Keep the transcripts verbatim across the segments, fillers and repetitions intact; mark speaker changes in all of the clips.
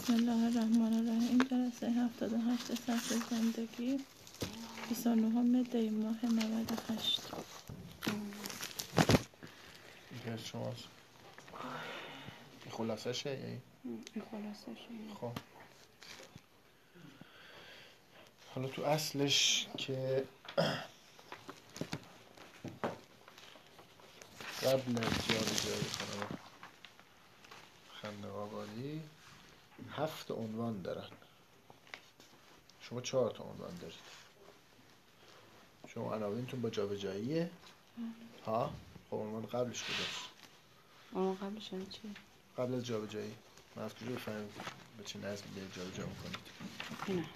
Speaker 1: بسم الله الرحمن الرحیم. جلسه هفتاد و هشت سطح زندگی بیست و نهم دی ماه نود و هشت.
Speaker 2: این که شماست این خلاصه شه یا این؟
Speaker 3: این خلاصه شه.
Speaker 2: خب حالا تو اصلش که قبل از جابجایی خانم خندق آبادی هفت عنوان دارن، شما چهار تا عنوان دارید. شما عناوینتون با جابجاییه ها؟ خب عنوان قبلش کجاست؟
Speaker 3: عنوان قبلش یعنی چی؟
Speaker 2: قبل از جابجایی من از کجا بفهمم به چه نظمی بیاید جابجا میکنید؟
Speaker 3: نه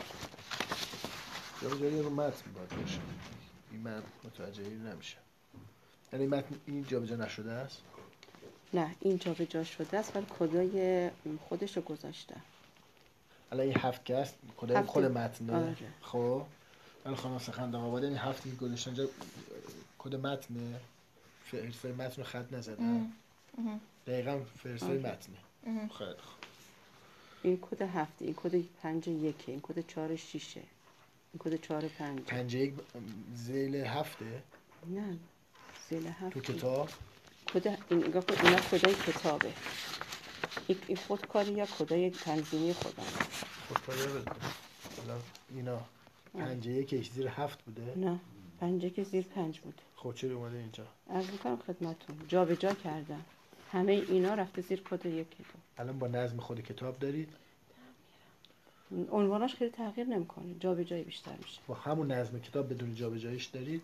Speaker 2: جابجایی رو متن باید باشه، این من متوجهی نمیشه. یعنی متن این جابجا نشده است؟
Speaker 3: نه این جابجا شده است ولی کدای خودش رو گذاشته.
Speaker 2: الان این هفت که هست کدای
Speaker 3: هفت.
Speaker 2: خود متنه.
Speaker 3: آره.
Speaker 2: خب ولی خانم خندق آبادی این هفتی که گذاشتن اینجا کد متنه، فهرستای متن رو خط نزدن. دقیقاً فهرستای
Speaker 3: آره.
Speaker 2: متنه. خیلی خوب.
Speaker 3: این کد هفت، این کد پنج یکه، این کد چهار شیشه، این کد چهار پنج.
Speaker 2: پنج یک ذیل هفته؟
Speaker 3: نه ذیل هفت
Speaker 2: تو کتاب؟
Speaker 3: کد این اینا اینا کدای کتابه. این خودکاری یا کدای تنظیمی خودم.
Speaker 2: خودکاری رو بذار. حالا اینا پنج یک زیر هفت بوده؟
Speaker 3: نه پنج یک زیر پنج بود.
Speaker 2: خب چرا اومده اینجا؟
Speaker 3: از میکنم خدمتون جا به جا کردم، همه اینا رفته زیر کد یک کتاب.
Speaker 2: الان با نظم خود کتاب دارید؟
Speaker 3: عنواناش خیلی تغییر نمیکنه، جا به جای بیشتر میشه.
Speaker 2: با همون نظم کتاب بدون جابجاییش دارید؟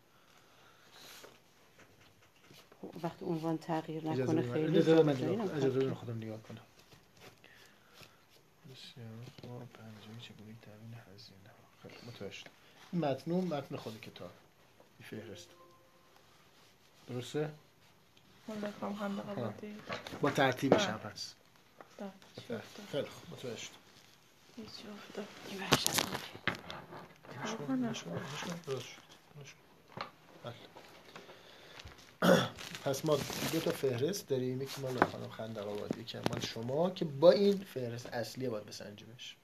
Speaker 3: وقتی عنوان تغییر
Speaker 2: اجازه
Speaker 3: نکنه
Speaker 2: بدید
Speaker 3: خیلی
Speaker 2: اجازه
Speaker 3: جابجایی
Speaker 2: بدید
Speaker 3: نمی‌کنه.
Speaker 2: اجازه بدید خودم نگاه کنم. بسیار خوب. پنجمی چگونه تامین هزینه. خیلی متوجه شدم. این متن متن خود کتاب. این فهرست. درسته؟
Speaker 1: من بخوام خندق آبادی
Speaker 2: با ترتیبش هم هست.
Speaker 1: داد
Speaker 2: خیلی خوب متوجه شدم.
Speaker 1: هیچ افتاد.
Speaker 3: این وحشت
Speaker 1: کنم.
Speaker 2: درست شد. بله. پس ما دو تا فهرست داریم، یکی مال خانم خندق آبادی، یکی مال شما که با این فهرست اصلیه باید بسنجیمش.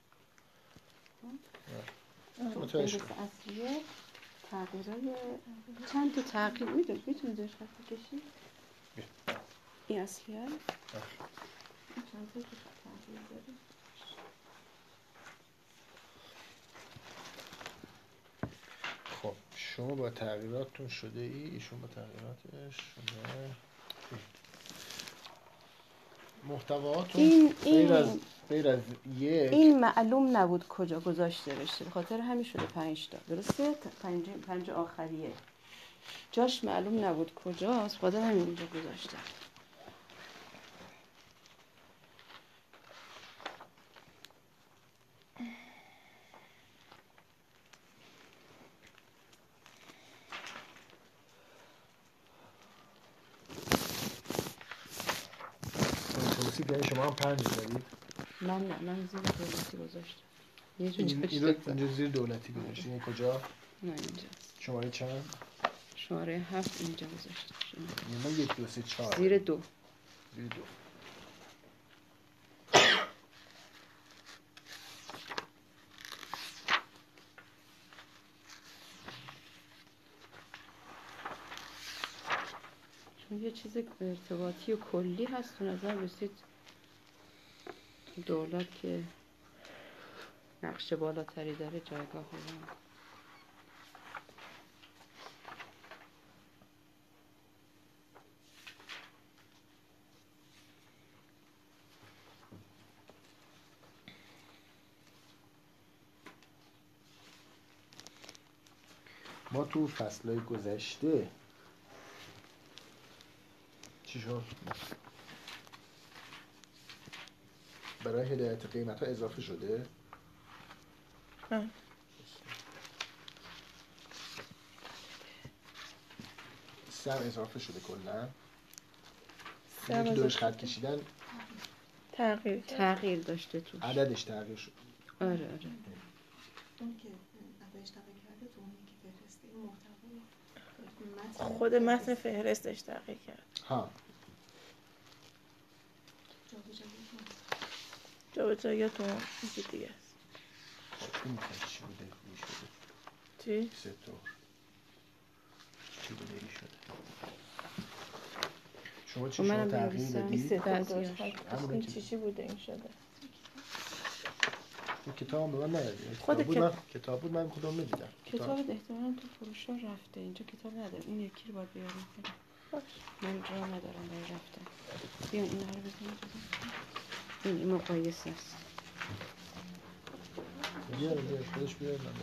Speaker 2: متوجه شدم.
Speaker 3: اصلیه تغییرای چند تا تغییر میدونی میتونی داشت خط بکشی؟ این اصلیه؟ این چند تا تغییر داره؟
Speaker 2: خب شما با تغییراتتون شده ای، ایشون با تغییراتش شده. محتواتون
Speaker 3: این
Speaker 2: غیر از
Speaker 3: این
Speaker 2: غیر از یک
Speaker 3: این معلوم نبود کجا گذاشته بشه، به خاطر همین شده پنج تا. درسته؟ پنج پنج آخریه جاش معلوم نبود کجاست، خاطر همین اینجا گذاشته.
Speaker 2: توصیف یعنی شما هم پنج دارید؟
Speaker 3: من نه من زیر دولتی گذاشتم. یه جون
Speaker 2: این
Speaker 3: جاش
Speaker 2: رو
Speaker 3: دفت.
Speaker 2: اینجا زیر دولتی گذاشتید. این کجا؟
Speaker 3: نه اینجا
Speaker 2: شماره چند؟
Speaker 3: شماره هفت اینجا گذاشتم.
Speaker 2: یعنی من یک دو سه چهار
Speaker 3: زیر دو.
Speaker 2: زیر دو.
Speaker 3: چون یه چیز ارتباطی و کلی هست، تو نظر رسید دولت که نقش بالاتری داره جایگاه بزن.
Speaker 2: ما تو فصلهای گذشته چی شد؟ برای هدایت قیمت ها اضافه شده؟
Speaker 1: نه
Speaker 2: سم اضافه شده کلا؟
Speaker 1: سم
Speaker 2: اینه که دورش
Speaker 1: اضافه
Speaker 2: خط کشیدن
Speaker 1: تغییر
Speaker 3: تغییر داشته توش.
Speaker 2: عددش تغییر شد.
Speaker 3: آره آره.
Speaker 4: اون که اولش تغییر کرده تو اونی که فهرسته این محتوای
Speaker 1: خود متن فهرستش تغییر کرد.
Speaker 2: ها
Speaker 4: جابجایی
Speaker 1: جابجایی جابجایی‌تون چیز دیگه است.
Speaker 2: این می‌خواد چی بوده خوبی شده؟
Speaker 1: چی؟
Speaker 2: سه طور چی بوده ای شده؟ شما چی شما تغییر دادی؟
Speaker 1: این چی چی بوده این شده؟
Speaker 2: این کتاب به من ندادی.
Speaker 1: خود
Speaker 2: بود من کتاب بود من خودم می‌دیدم.
Speaker 3: کتاب احتمالاً تو فروشا رفته، اینجا کتاب نداره. این یکی رو باید بیاریم. باش. من جا ندارم برای رفتن. بیا اینا رو بزنیم. این این مقایسه است.
Speaker 2: بیا بیا خودش بیار من.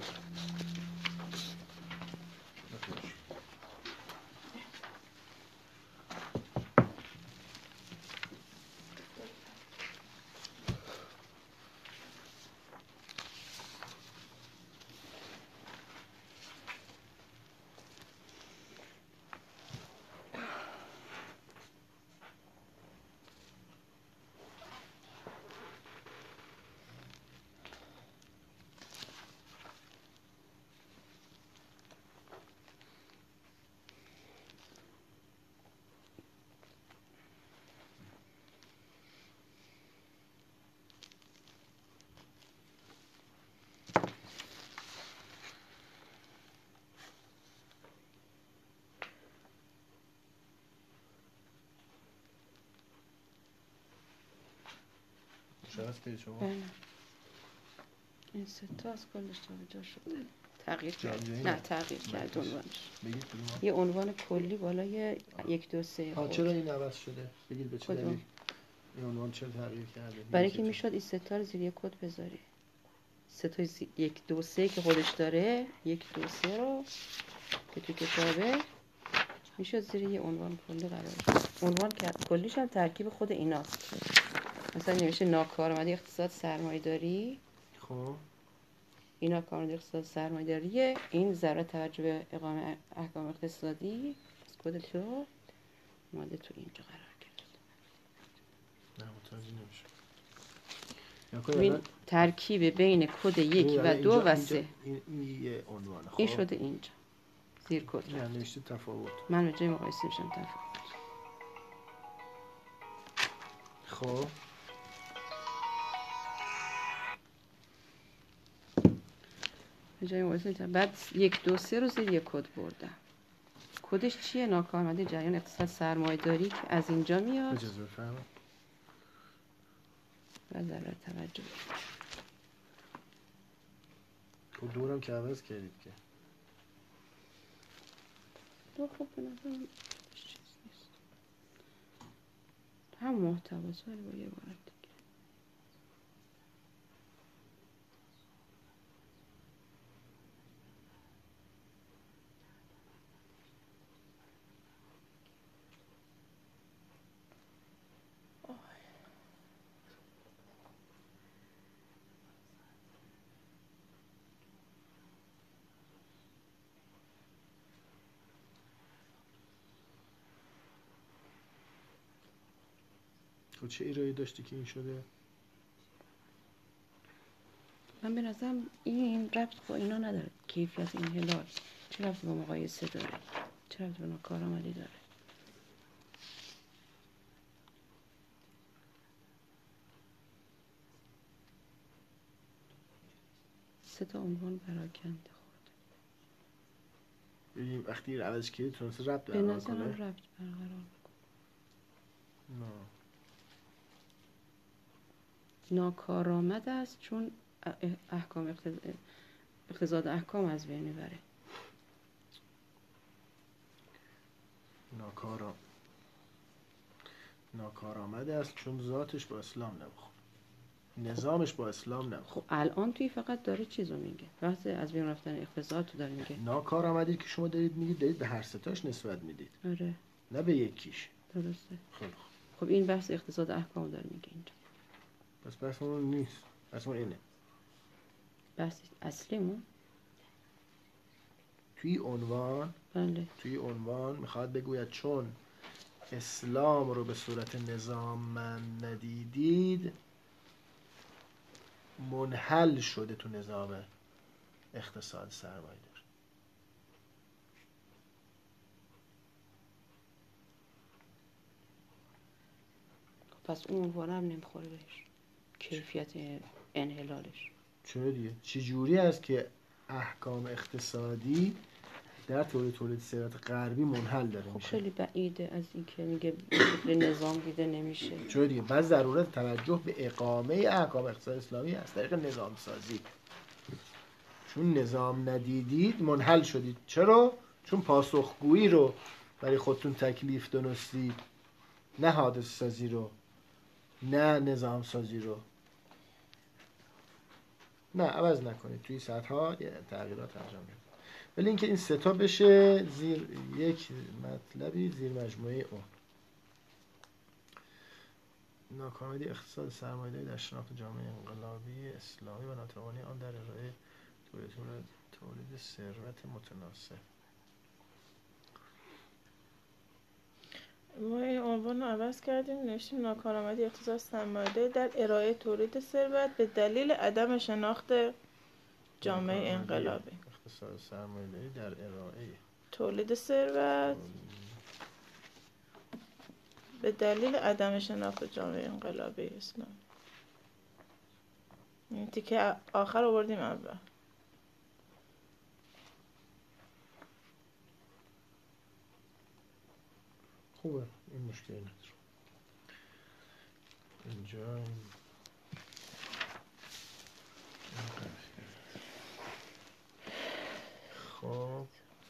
Speaker 2: شرط شما
Speaker 3: بله. این سه تا از کلش جابجا شده. تغییر کرد. نه تغییر کرد عنوانش.
Speaker 2: بگید
Speaker 3: یه عنوان کلی بالای یک دو سه
Speaker 2: خورد. چرا این عوض شده؟ بگید به چه دلیل؟ این عنوان چرا تغییر کرده؟
Speaker 3: برای که میشد این سه تا رو زیر یک کد بذاری. سه تا یک دو سه که خودش داره، یک دو سه رو که تو کتابه میشد زیر یه عنوان کلی قرار بده. عنوان کلیش هم ترکیب خود ایناست. مثلا نمیشه ناکارآمدی اقتصاد سرمایه‌داری.
Speaker 2: خب
Speaker 3: اینا کارمند اقتصاد سرمایه‌داریه. این ضرر توجه به اقامه احکام اقتصادی از کد تو اومده تو اینجا قرار گرفت.
Speaker 2: نه متوجه نمیشه.
Speaker 3: این ترکیب بین کد یک و دو و سه.
Speaker 2: این, این یه عنوانه. خب
Speaker 3: این شده اینجا زیر کد
Speaker 2: یعنی نوشته تفاوت.
Speaker 3: من به جای مقایسه میشم تفاوت.
Speaker 2: خب
Speaker 3: به جای مقایسه میشم. بعد یک دو سه رو زیر یک کد بردم. کدش چیه؟ ناکارآمدی جریان اقتصاد سرمایه‌داری که از اینجا میاد.
Speaker 2: اجازه بفرمایید.
Speaker 3: و ضرر توجه.
Speaker 2: خب دورم که عوض کردید که.
Speaker 3: دو خوب به نظرم چیز نیست. هم محتواست ولی با یه بارت دیگه.
Speaker 2: خب چه ایرادی داشتی که این شده؟
Speaker 3: من به نظرم این ربط با اینا نداره. کیفیت این هلال چه ربط با مقایسه داره؟ چه ربط با ناکارآمدی داره؟ سه تا عنوان پراکنده خورد.
Speaker 2: ببین وقتی عوض کردی تونسته ربط
Speaker 3: به
Speaker 2: برقرار
Speaker 3: نظرم
Speaker 2: کنه؟
Speaker 3: ربط برقرار بکن.
Speaker 2: نه.
Speaker 3: ناکارآمد است چون احکام اقتضاد احکام از بین میبره.
Speaker 2: ناکارا ناکارآمد است چون ذاتش با اسلام نمیخونه. نظامش با اسلام نمیخونه.
Speaker 3: خب الان توی فقط داره چیزو میگه. وقتی از بین رفتن اقتضاد تو داره میگه.
Speaker 2: ناکارآمدی که شما دارید میگید دارید به هر ستاش نسبت میدید.
Speaker 3: آره.
Speaker 2: نه به یکیش.
Speaker 3: درسته.
Speaker 2: خب
Speaker 3: خب این بحث اقتضاد احکام داره میگه اینجا.
Speaker 2: پس بحث اون نیست. بحث اون اینه.
Speaker 3: بحث اصلیمون
Speaker 2: توی عنوان
Speaker 3: بله.
Speaker 2: توی عنوان میخواد بگوید چون اسلام رو به صورت نظام من ندیدید منحل شده تو نظام اقتصاد سرمایه‌داری.
Speaker 3: پس اون عنوان هم نمیخوره بهش. کیفیت انحلالش.
Speaker 2: چرا دیگه؟ چجوری است که احکام اقتصادی در تولید تولید ثروت غربی منحل داره
Speaker 3: خب
Speaker 2: میشه؟
Speaker 3: خیلی بعیده از این که میگه به شکل نظام دیده نمیشه.
Speaker 2: چرا دیگه؟ بعد ضرورت توجه به اقامه احکام اقتصاد اسلامی از طریق نظام سازی. چون نظام ندیدید منحل شدید. چرا؟ چون پاسخگویی رو برای خودتون تکلیف دونستید، نه حادثه سازی رو، نه نظام سازی رو. نه عوض نکنید، توی سطح ها تغییرات انجام بدید. ولی اینکه این سه تا بشه زیر یک مطلبی زیر مجموعه اون. ناکارآمدی اقتصاد سرمایه‌داری در شناخت جامعه انقلابی اسلامی و ناتوانی آن در ارائه تولید تولید ثروت متناسب.
Speaker 1: ما این عنوان رو عوض کردیم، نوشتیم ناکارآمدی اقتصاد سرمایه‌داری در ارائه تولید ثروت به دلیل عدم شناخت جامعه انقلابی.
Speaker 2: اقتصاد سرمایه‌داری در ارائه
Speaker 1: تولید ثروت به دلیل عدم شناخت جامعه انقلابی اسلامی. این تیکه آخر آوردیم اول.
Speaker 2: خوبه، این مشکلی نداره. اینجا این خب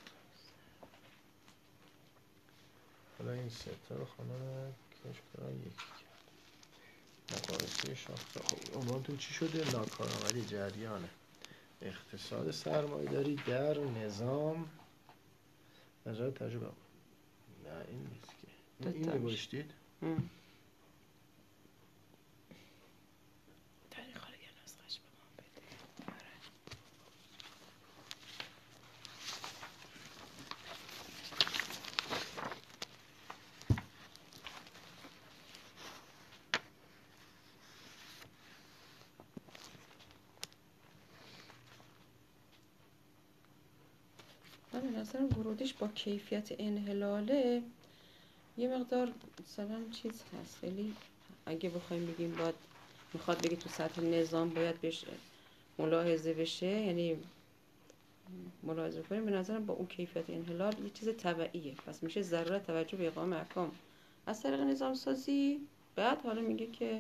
Speaker 2: حالا این سه تا رو خانم کشکران یکی کرد. مقایسه شاخص. خب عنوانتون چی شده؟ ناکارآمدی جریان اقتصاد سرمایه‌داری در نظام نظر تجربه. نه این نیست که این نگوشتید؟
Speaker 3: به نظر ورودیش با کیفیت انحلاله یه مقدار مثلا چیز هست، ولی اگه بخوایم بگیم باید میخواد بگه تو سطح نظام باید بشه ملاحظه بشه، یعنی ملاحظه کنیم، به نظرم با اون کیفیت انحلال یه چیز تبعیه، پس میشه ضرورت توجه به اقامه احکام از طریق نظام سازی. بعد حالا میگه که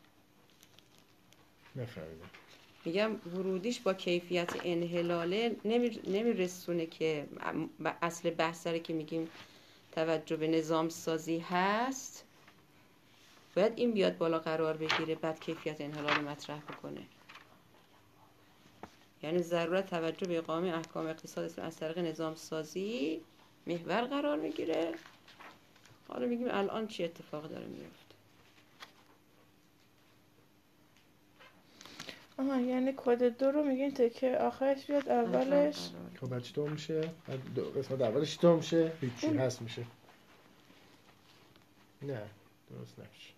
Speaker 2: نفهمیدم.
Speaker 3: میگم ورودیش با کیفیت انحلاله نمیرسونه که اصل بحث داره که میگیم توجه به نظام سازی هست، باید این بیاد بالا قرار بگیره بعد کیفیت انحلال مطرح بکنه. یعنی ضرورت توجه به اقامه احکام اقتصاد از طریق نظام سازی محور قرار میگیره. حالا میگیم الان چی اتفاق داره میفته.
Speaker 1: آها، یعنی کد دو رو میگین تکه آخرش بیاد اولش.
Speaker 2: خب بعد چطور میشه؟ قسمت اولش چطور میشه؟ هیچی هست میشه. نه درست نمیشه.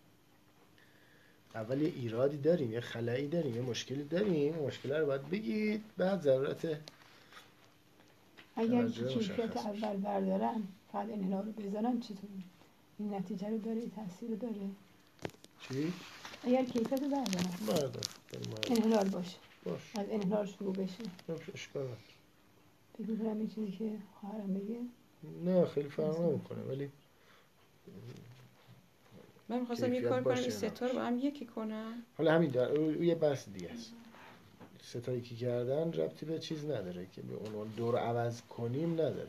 Speaker 2: اول یه ایرادی داریم، یه خلایی داریم، یه مشکلی داریم، مشکل رو باید بگید، بعد ضرورت
Speaker 5: اگر کیفیت اول بردارن فقط انحلال رو بذارن چطور؟ این نتیجه رو داره، تاثیر رو داره.
Speaker 2: چی؟
Speaker 5: اگر کیفیت رو بردارن
Speaker 2: بردار
Speaker 5: انحلال باشه،
Speaker 2: باش
Speaker 5: از انحلال شروع بشه.
Speaker 2: باش اشکال نداره.
Speaker 5: فکر می‌کنم این چیزی که خواهرم بگه
Speaker 2: نه خیلی فرق نمی‌کنه، ولی
Speaker 3: من می‌خواستم یه کار کنم این سه تا رو با هم یکی کنم.
Speaker 2: حالا همین در یه بحث دیگه است. سه تا یکی کردن ربطی به چیز نداره که به عنوان دو رو عوض کنیم نداره.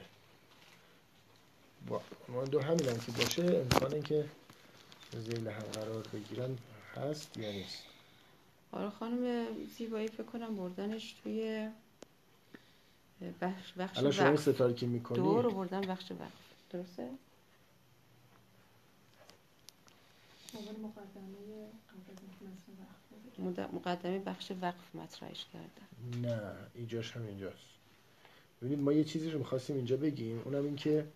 Speaker 2: با عنوان دو همین هم که باشه امکان اینکه ذیل هم قرار بگیرن هست یا نیست.
Speaker 3: آره خانم زیبایی فکر کنم بردنش توی بخش بخش
Speaker 2: الان شما سه تا رو که می‌کنی
Speaker 3: دو رو بردن بخش وقف. درسته؟ مقدمه بخش وقف مطرحش کردن.
Speaker 2: نه اینجاش هم اینجاست. ببینید ما یه چیزی رو می‌خواستیم اینجا بگیم، اونم این که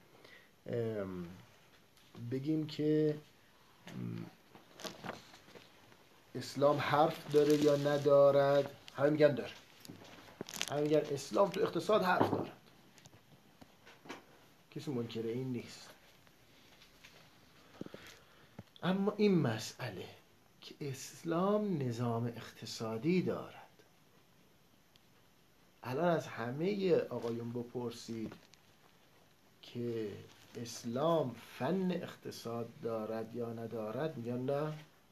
Speaker 2: بگیم که اسلام حرف داره یا ندارد. همه میگن داره، همه میگن اسلام تو اقتصاد حرف دارد، کسی منکر این نیست. اما این مسئله که اسلام نظام اقتصادی دارد. الان از همه آقایون بپرسید که اسلام فن اقتصاد دارد یا ندارد، میگن نه.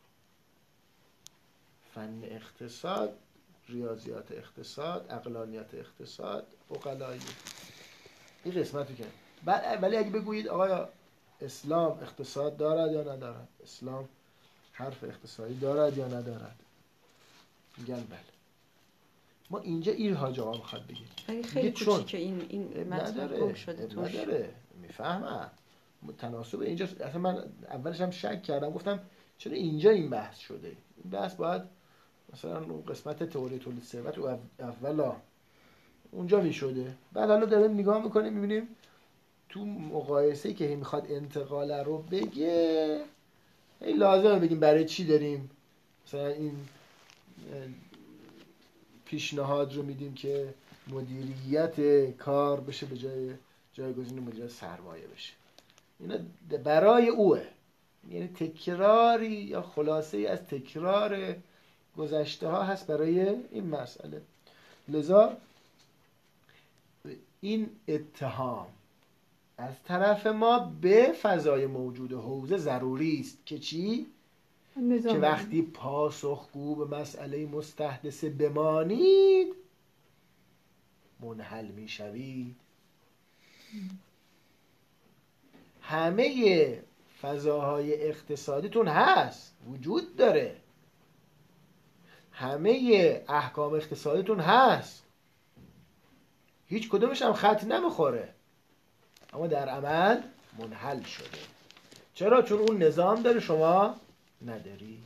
Speaker 2: فن اقتصاد، ریاضیات اقتصاد، عقلانیت اقتصاد، عقلایی، این قسمت رو که بعد. ولی اگه بگویید آقا اسلام اقتصاد دارد یا ندارد، اسلام حرف اقتصادی دارد یا ندارد، میگن بله. ما اینجا این حاج آقا میخواد بگید
Speaker 3: خیلی خیلی
Speaker 2: چون
Speaker 3: کوچیکه این این مطلب
Speaker 2: نداره
Speaker 3: گم شده توش.
Speaker 2: نداره میفهمم تناسب اینجا. اصلا من اولش هم شک کردم، گفتم چرا اینجا این بحث شده. این بحث باید مثلا اون قسمت تئوری تولید ثروت و اولا اونجا میشده. بعد حالا داریم نگاه میکنیم میبینیم تو مقایسه‌ای که میخواد انتقال رو بگه، ای لازمه بگیم برای چی داریم مثلا این پیشنهاد رو میدیم که مدیریت کار بشه به جای جایگزین مدیریت سرمایه بشه. اینا برای اوه، یعنی تکراری یا خلاصه ای از تکرار گذشته ها هست برای این مسئله. لذا این اتهام از طرف ما به فضای موجود حوزه ضروری است که چی؟
Speaker 5: نظام
Speaker 2: که وقتی پاسخگو به مسئله مستحدثه بمانید منحل میشوید. همه فضاهای اقتصادیتون هست، وجود داره، همه احکام اقتصادیتون هست، هیچ کدومش هم خط نمیخوره، اما در عمل منحل شده. چرا؟ چون اون نظام داره، شما ندارید.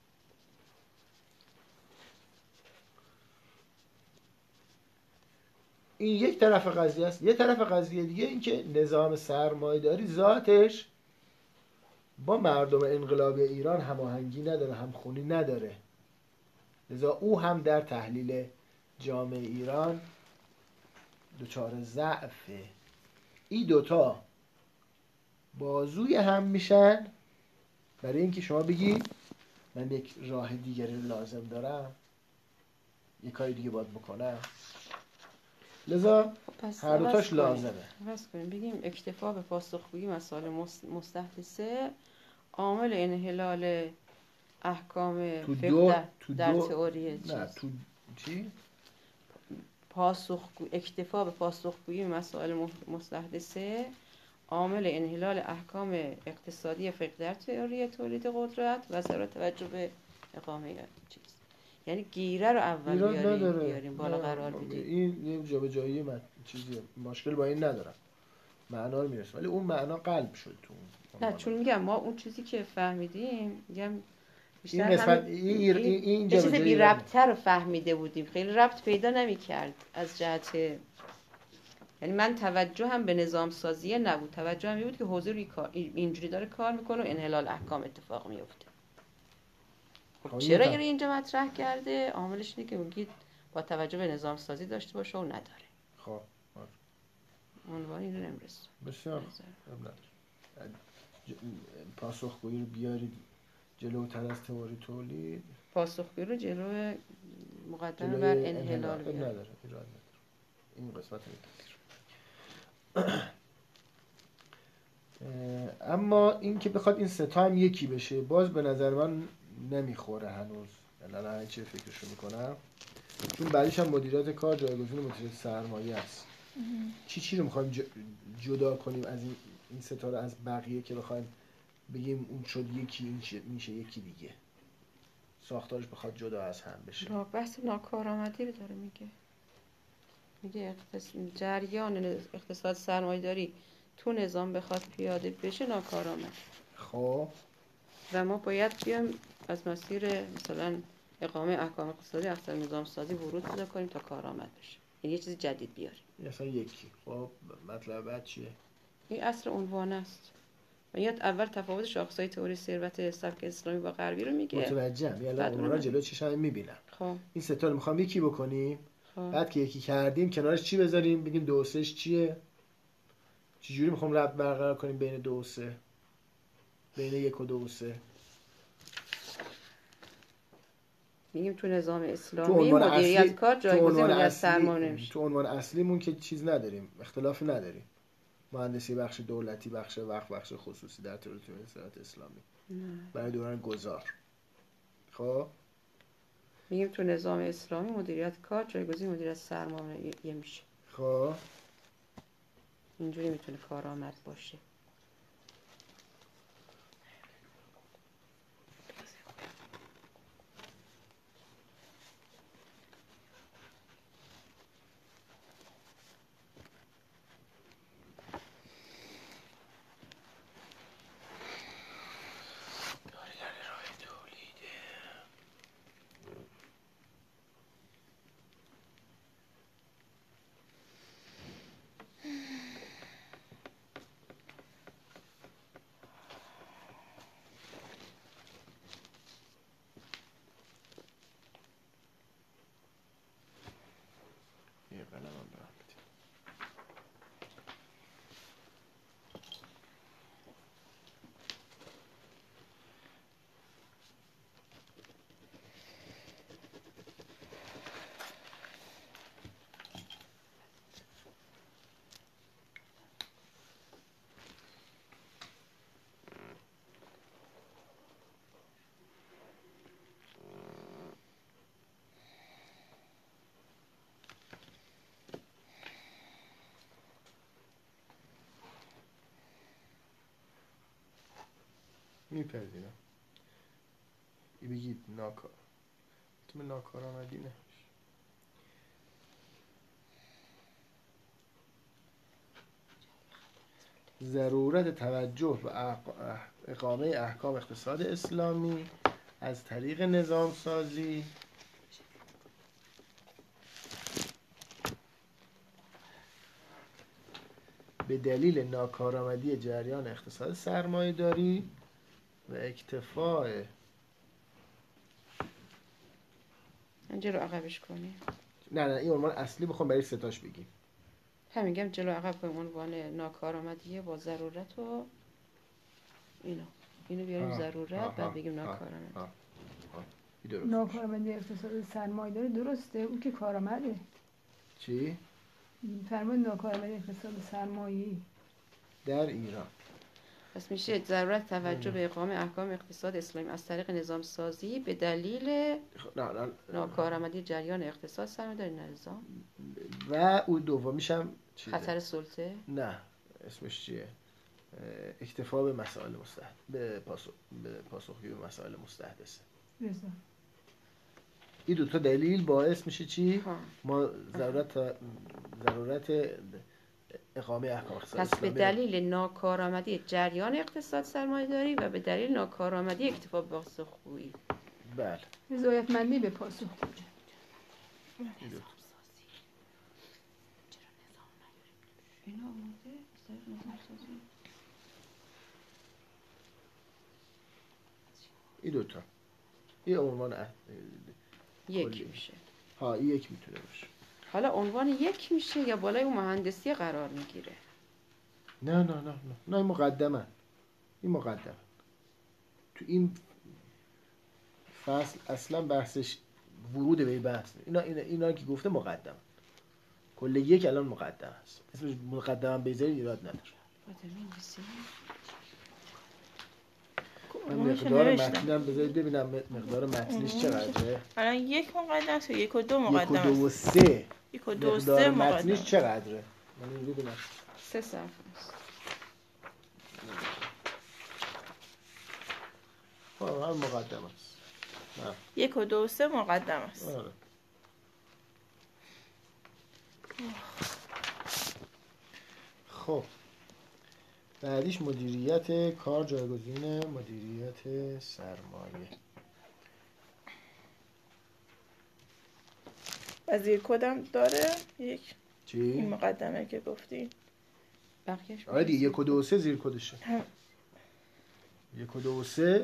Speaker 2: این یک طرف قضیه است. یک طرف قضیه دیگه این که نظام سرمایه‌داری ذاتش با مردم انقلابی ایران هماهنگی نداره، همخونی نداره. لذا او هم در تحلیل جامعه ایران دچار ضعفه. این دوتا بازوی هم میشن برای اینکه شما بگی من یک راه دیگری لازم دارم، یک کاری دیگه باید بکنم. لذا
Speaker 3: پس
Speaker 2: هر دوتاش
Speaker 3: عوض کنیم.
Speaker 2: لازمه.
Speaker 3: عوض کنیم بگیم اکتفا به پاسخگویی مسائل مستحدثه عامل انحلال احکام
Speaker 2: تو
Speaker 3: فقه
Speaker 2: دو
Speaker 3: در,
Speaker 2: تو
Speaker 3: در
Speaker 2: دو
Speaker 3: تئوری
Speaker 2: نه
Speaker 3: چیز
Speaker 2: تو چی؟
Speaker 3: پاسخگو اکتفا به پاسخگویی مسائل مستحدثه عامل انحلال احکام اقتصادی فقه در تئوری تولید قدرت و ضرورت توجه به اقامه چیز. یعنی گیره رو اول
Speaker 2: ایراد
Speaker 3: بیاریم
Speaker 2: نداره.
Speaker 3: بیاریم بالا
Speaker 2: نه،
Speaker 3: قرار بدیم.
Speaker 2: این یه جابجایی من چیزیه، مشکل با این ندارم، معنا رو میرسه، ولی اون معنا قلب شد تو اون.
Speaker 3: نه چون میگم ما اون چیزی که فهمیدیم میگم بیشتر
Speaker 2: این قسمت
Speaker 3: همین
Speaker 2: این
Speaker 3: این,
Speaker 2: این, این
Speaker 3: یه چیز
Speaker 2: جابجایی
Speaker 3: بی
Speaker 2: ایراد
Speaker 3: ربط‌تر رو فهمیده بودیم، خیلی ربط پیدا نمی‌کرد از جهت، یعنی من توجهم به نظام سازی نبود، توجهم این بود که حوزه روی کار اینجوری داره کار میکنه و انحلال احکام اتفاق میفته. خب چرا این اینجا مطرح کرده؟ عاملش اینه که میگید با توجه به نظام سازی داشته باشه و نداره.
Speaker 2: خب
Speaker 3: عنوان اینو نمیرسه.
Speaker 2: بسیار پاسخگویی رو بیارید جلوتر از تئوری تولید.
Speaker 3: پاسخگویی رو جلو مقدمه
Speaker 2: جلوی
Speaker 3: بر انحلال
Speaker 2: بیارید. نداره ایراد نداره. این قسمت میتونید. اما این که بخواد این ستا هم یکی بشه باز به نظر من نمیخوره هنوز. یعنی الان چه فکرشو میکنم، چون بعدش هم مدیریت کار جایگزین مدیریت سرمایه است. چی چی رو میخوایم جدا کنیم از این این ستا رو از بقیه که بخوایم بگیم اون شد یکی، این میشه یکی دیگه، ساختارش بخواد جدا از هم بشه.
Speaker 3: بحث ناکارآمدی رو داره میگه. میگه جریان اقتصاد سرمایه‌داری تو نظام بخواد پیاده بشه ناکارآمد.
Speaker 2: خب
Speaker 3: و ما باید بیایم از مسیر مثلا اقامه احکام اقتصادی اصلا نظام سازی ورود پیدا کنیم تا کارآمد بشه، یعنی یه چیز جدید بیاریم.
Speaker 2: مثلا یکی. خب مطلب بعد چیه؟
Speaker 3: این اصل عنوان است. و یاد اول تفاوت شاخص‌های تئوری ثروت سبک اسلامی با غربی رو میگه.
Speaker 2: متوجهم. یعنی الان جلو چشم میبینم.
Speaker 3: خب
Speaker 2: این ستا رو میخوام یکی بکنیم.
Speaker 3: خب.
Speaker 2: بعد که یکی کردیم کنارش چی بذاریم؟ بگیم دو و سهش چیه؟ چجوری میخوام ربط برقرار کنیم بین دو و سه؟ بین یک و دو و سه؟
Speaker 3: میگیم تو نظام
Speaker 2: تو
Speaker 3: اسلامی
Speaker 2: عنوان
Speaker 3: مدیریت
Speaker 2: اصلی
Speaker 3: کار
Speaker 2: تو
Speaker 3: جایگزین
Speaker 2: عنوان
Speaker 3: مدیریت
Speaker 2: اصلی
Speaker 3: سرمایه نمیشه.
Speaker 2: تو عنوان اصلیمون که چیز نداریم، اختلافی نداریم. مهندسی بخش دولتی، بخش وقت، بخش خصوصی در طول سنت اسلامی برای دوران گذار. خب
Speaker 3: میگیم تو نظام اسلامی مدیریت کار جایگزین مدیریت سرمایه میشه.
Speaker 2: خب
Speaker 3: اینجوری میتونه کارآمد باشه.
Speaker 2: یه قلم هم برام بدید. میپذیرم. ای بگید ناکار تو ناکارآمدی نه. ضرورت توجه به اق- اقامه احکام اقتصاد اسلامی از طریق نظام سازی به دلیل ناکارآمدی جریان اقتصاد سرمایه‌داری و اکتفاء
Speaker 3: جلو عقبش کنی.
Speaker 2: نه نه این عنوان اصلی بخوام برای ستاش بگیم.
Speaker 3: همین میگم جلو عقب کنیم عنوان ناکارآمدیه با ضرورت و اینا. اینو بیاریم
Speaker 2: آه،
Speaker 3: ضرورت
Speaker 2: آه،
Speaker 3: بعد
Speaker 2: آه،
Speaker 3: بگیم
Speaker 2: آه،
Speaker 3: ناکارآمدی.
Speaker 2: آه، آه. این درست.
Speaker 5: ناکارآمدی اقتصاد سرمایه داره درسته، اون که کارآمده.
Speaker 2: چی؟
Speaker 5: فرمود ناکارآمدی اقتصاد سرمایه‌ای
Speaker 2: در ایران
Speaker 3: پس میشه ضرورت توجه به اقامه احکام اقتصاد اسلامی از طریق نظام سازی به دلیل
Speaker 2: نه نه
Speaker 3: ناکارآمدی جریان اقتصاد سرمایه‌داری نظام
Speaker 2: و اون دومیش هم چیزه.
Speaker 3: خطر سلطه.
Speaker 2: نه اسمش چیه؟ اه، اکتفا به مسائل مستحدث به پاسخ به پاسخگویی به مسائل مستحدثه.
Speaker 5: رضا.
Speaker 2: این دو تا دلیل باعث میشه چی؟
Speaker 3: ها.
Speaker 2: ما ضرورت ضرورت اقامه احکام اقتصاد
Speaker 3: پس به
Speaker 2: اسلامی رو-
Speaker 3: دلیل ناکارآمدی جریان اقتصاد سرمایه‌داری و به دلیل ناکارآمدی اکتفا به پاسخگویی.
Speaker 2: بله
Speaker 5: رضایتمندی به پاسخ.
Speaker 2: این دو تا.
Speaker 3: اینا آماده از طریق نظام سازی.
Speaker 2: این دو تا این عنوان اه-
Speaker 3: یک
Speaker 2: کلی.
Speaker 3: میشه.
Speaker 2: ها این یک میتونه باشه.
Speaker 3: حالا عنوان یک میشه یا بالای اون مهندسی قرار میگیره.
Speaker 2: نه نه نه نه نه این مقدمه این مقدمه تو این فصل اصلا بحثش ورود به این بحث اینا اینا, اینا که گفته مقدمه کل یک الان مقدمه است اسمش مقدمه بذاری ایراد نداره.
Speaker 3: آدمی نیستی؟
Speaker 2: من
Speaker 1: اونش
Speaker 2: مقدار
Speaker 1: نوشتم.
Speaker 2: متنم بذارید ببینم مقدار متنیش چقدره.
Speaker 1: الان یک مقدم است و یک و دو
Speaker 2: یک و
Speaker 1: مقدم
Speaker 2: دو و
Speaker 1: است.
Speaker 2: سه
Speaker 1: یک و دو و
Speaker 2: مقدار
Speaker 1: سه
Speaker 2: متنیش
Speaker 1: مقدم.
Speaker 2: چقدره من این ببینم.
Speaker 3: سه صفحه است.
Speaker 2: ها هم مقدمه است. نه.
Speaker 1: یک و دو و سه مقدم است.
Speaker 2: آره. خب بعدیش مدیریت کار جایگزین مدیریت سرمایه.
Speaker 1: و زیر کدم داره یک این
Speaker 2: چی؟
Speaker 1: مقدمه که گفتی.
Speaker 3: بقیهش
Speaker 2: آره دیگه یک و دو و سه زیر کدشه.
Speaker 1: هم.
Speaker 2: یک و دو و سه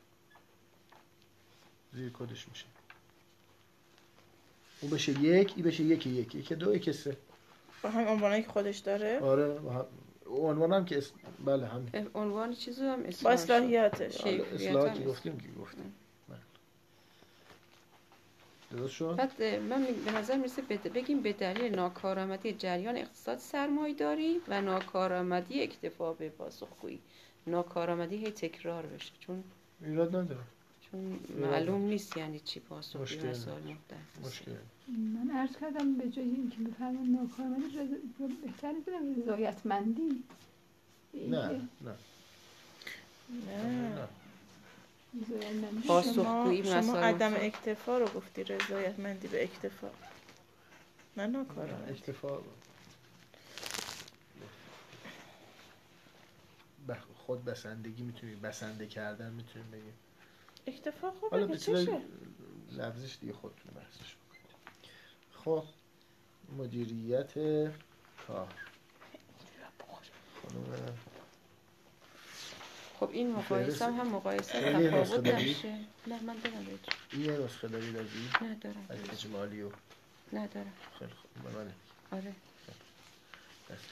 Speaker 2: زیر کدش میشه. اون بشه یک ای بشه یک یک یک دو یک سه.
Speaker 1: با هم عنوانی که خودش داره.
Speaker 2: آره و هم عنوان هم که اسم... بله هم
Speaker 3: عنوان چیزو هم
Speaker 1: با
Speaker 3: اصلاح شد.
Speaker 1: اصلاحیاتش.
Speaker 3: شکل.
Speaker 2: حالا
Speaker 3: کیفیت
Speaker 2: اصلاحاتی
Speaker 3: هم
Speaker 2: گفتیم که گفتیم. درست شد؟
Speaker 3: بعد من می- به نظر میرسه بد- بگیم به دلیل ناکارآمدی جریان اقتصاد سرمایه‌داری و ناکارآمدی اکتفا به پاسخگویی. ناکارآمدی هی تکرار بشه چون
Speaker 2: ایراد نداره.
Speaker 3: چون
Speaker 2: ایراد
Speaker 3: معلوم
Speaker 2: نداره.
Speaker 3: نیست یعنی چی پاسخگویی
Speaker 2: مشکل
Speaker 3: مسائل
Speaker 2: نداره.
Speaker 3: مختلف.
Speaker 2: مشکل.
Speaker 5: من عرض کردم به جای اینکه بفرمایید ناکارآمدی رضا... بهتره بدم رضایتمندی.
Speaker 2: نه نه
Speaker 1: نه
Speaker 2: نه
Speaker 5: رضایتمندی
Speaker 3: پاس-
Speaker 1: شما
Speaker 3: پاسخگویی
Speaker 1: شما
Speaker 3: مسائل
Speaker 1: عدم
Speaker 3: مختلف.
Speaker 1: اکتفا رو گفتی، رضایتمندی به اکتفا، نه ناکارآمدی.
Speaker 2: اکتفا به خود بسندگی میتونی بسنده کردن میتونیم بگیم.
Speaker 1: اکتفا
Speaker 2: حالا
Speaker 1: خوبه
Speaker 2: به
Speaker 1: که
Speaker 2: چیزای
Speaker 1: چشه؟
Speaker 2: لفظش دیگه خودتون بحثش بکنید. خب مدیریت کار خانم
Speaker 3: خب این مقایسه هم, هم مقایسه
Speaker 2: این یه نسخه
Speaker 3: تفاوت
Speaker 2: داری؟
Speaker 3: نمیشه. نه من دارم بهتون.
Speaker 2: این یه نسخه داری لازی؟
Speaker 3: نه دارم.
Speaker 2: از اجمالی و
Speaker 3: نه دارم.
Speaker 2: خیلی خوب به منه
Speaker 3: آره.
Speaker 2: دستش.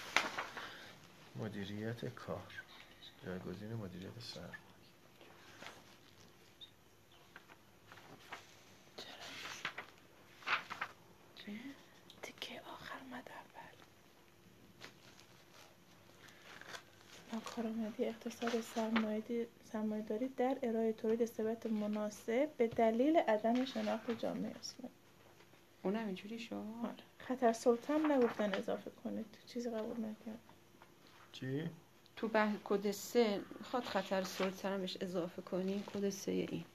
Speaker 2: مدیریت کار جایگزین مدیریت سرمایه.
Speaker 1: تیکه آخر اومد اول. ناکارآمدی اقتصاد سرمایه‌داری سرمایه‌داری در ارائه تولید ثروت مناسب به دلیل عدم شناخت جامعه اسلامی.
Speaker 3: اونم اینجوری شد.
Speaker 1: آره. خطر سلطان نگفتن اضافه کنید، چیزی قبول نکرد.
Speaker 2: چی؟
Speaker 3: تو بحث کد سه میخواد خطر سلطنه بهش اضافه کنی. کد سه این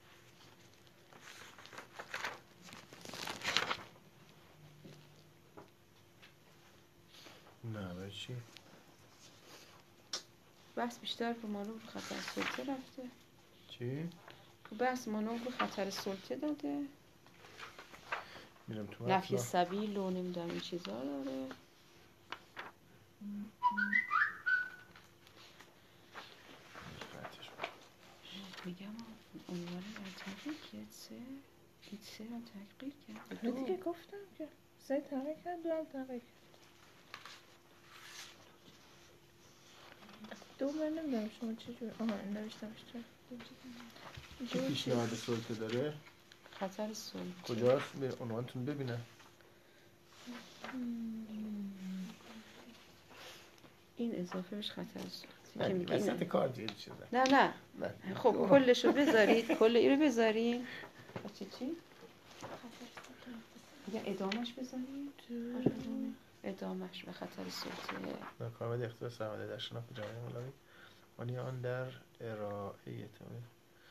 Speaker 2: نه برای چی؟
Speaker 3: بحث بیشتر رو مانور خطر سلطه رفته.
Speaker 2: چی؟
Speaker 3: تو بحث مانور خطر سلطه داده.
Speaker 2: میرم تو
Speaker 3: نفی
Speaker 2: متن.
Speaker 3: سبیل و نمیدونم این چیزا داره.
Speaker 2: قطعش.
Speaker 3: میگم عنوان تحقیق سه این سه هم تحقیق کرد.
Speaker 1: حالا
Speaker 3: دو
Speaker 1: دیگه گفتم که سه تغییر کرد، دو هم تغییر کرد. دو من نمیدونم شما چی جور آها نوشتمش چرا
Speaker 2: چی پیشنهاد سلطه داره؟
Speaker 3: خطر سلطه
Speaker 2: کجاست؟ به عنوانتون ببینم.
Speaker 3: این اضافه بهش خطر سلطه که
Speaker 2: نه
Speaker 3: میگه
Speaker 2: وسط
Speaker 3: اینه.
Speaker 2: کار جدید شده.
Speaker 3: نه نه
Speaker 2: نه.
Speaker 3: خب کلشو بذارید. کل اینو بذارین. چی چی؟ میگه ادامهش بذارید. ادامهش به خطر سلطه.
Speaker 2: ناکارآمدی اقتصاد سرمایه‌داری در شناخت جامعه اسلامی آنی آن در ارائه تولید.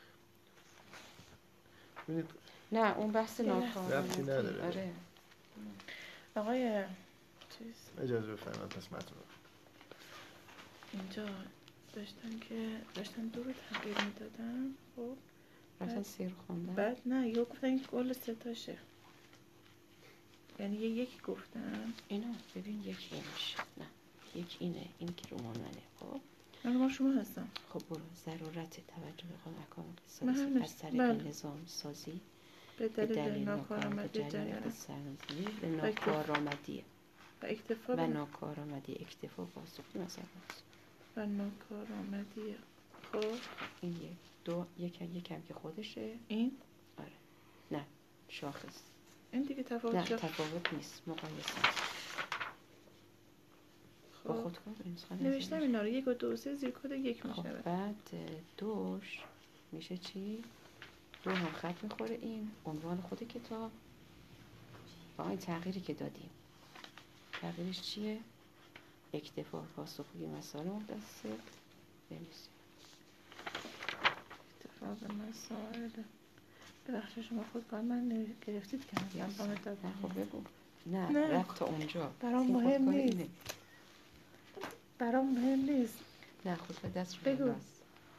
Speaker 2: ببینید
Speaker 3: نه اون بحث
Speaker 1: ربطی
Speaker 3: ناکارآمدی
Speaker 2: نداره.
Speaker 3: آره.
Speaker 1: آقای چیز
Speaker 2: اجازه بفرمایید پس متن رو.
Speaker 1: اینجا داشتن که داشتن دو رو تغییر میدادن. خب
Speaker 3: رفتن سیر خوندن.
Speaker 1: بعد نه یا گفتن این کل سه تاشه، یعنی یه یکی گفتن.
Speaker 3: اینا ببین یکی میشه. نه یک اینه این که رو منه. خب
Speaker 1: من ما شما هستم.
Speaker 3: خب برو ضرورت توجه به قانون احکام
Speaker 1: من
Speaker 3: اقتصادی
Speaker 1: هم
Speaker 3: از طریق
Speaker 1: بله.
Speaker 3: نظام سازی
Speaker 1: به
Speaker 3: به
Speaker 1: دلیل
Speaker 3: دلیل
Speaker 1: ناکارآمدی
Speaker 3: ناکارآمدی
Speaker 1: جریان
Speaker 3: جریان سرمایه‌داری به
Speaker 1: و اکتفا.
Speaker 3: ناکارآمدی
Speaker 1: و اکتفا
Speaker 3: و
Speaker 1: به
Speaker 3: ناکارآمدی اکتفا پاسخگویی مثلا
Speaker 1: و ناکارآمدی. خب
Speaker 3: این یک دو یک یکم که خودشه.
Speaker 1: این
Speaker 3: آره نه شاخص.
Speaker 1: این دیگه تفاوت
Speaker 3: نه
Speaker 1: شاخص.
Speaker 3: تفاوت نیست مقایسه. با
Speaker 1: خب
Speaker 3: خودکار به نسخه
Speaker 1: نوشتم
Speaker 3: نظری.
Speaker 1: اینا رو یک و دو و سه زیر کد یک
Speaker 3: خب
Speaker 1: میشه.
Speaker 3: بعد دوش میشه چی؟ دو هم خط میخوره این عنوان خود کتاب با این تغییری که دادیم. تغییرش چیه؟ اکتفا پاسخگویی مسائل مختص بنویسیم.
Speaker 1: اتفاق مسائل. ببخشید شما خود کار من گرفتید که من دام داد.
Speaker 3: نه خب بگو. نه,
Speaker 1: نه
Speaker 3: رفت تا اونجا.
Speaker 1: برام
Speaker 3: این
Speaker 1: مهم
Speaker 3: خودکار
Speaker 1: نیست.
Speaker 3: اینه.
Speaker 1: برام مهم نیست.
Speaker 3: نه خود به دست رو
Speaker 1: بگو.
Speaker 3: بنداز.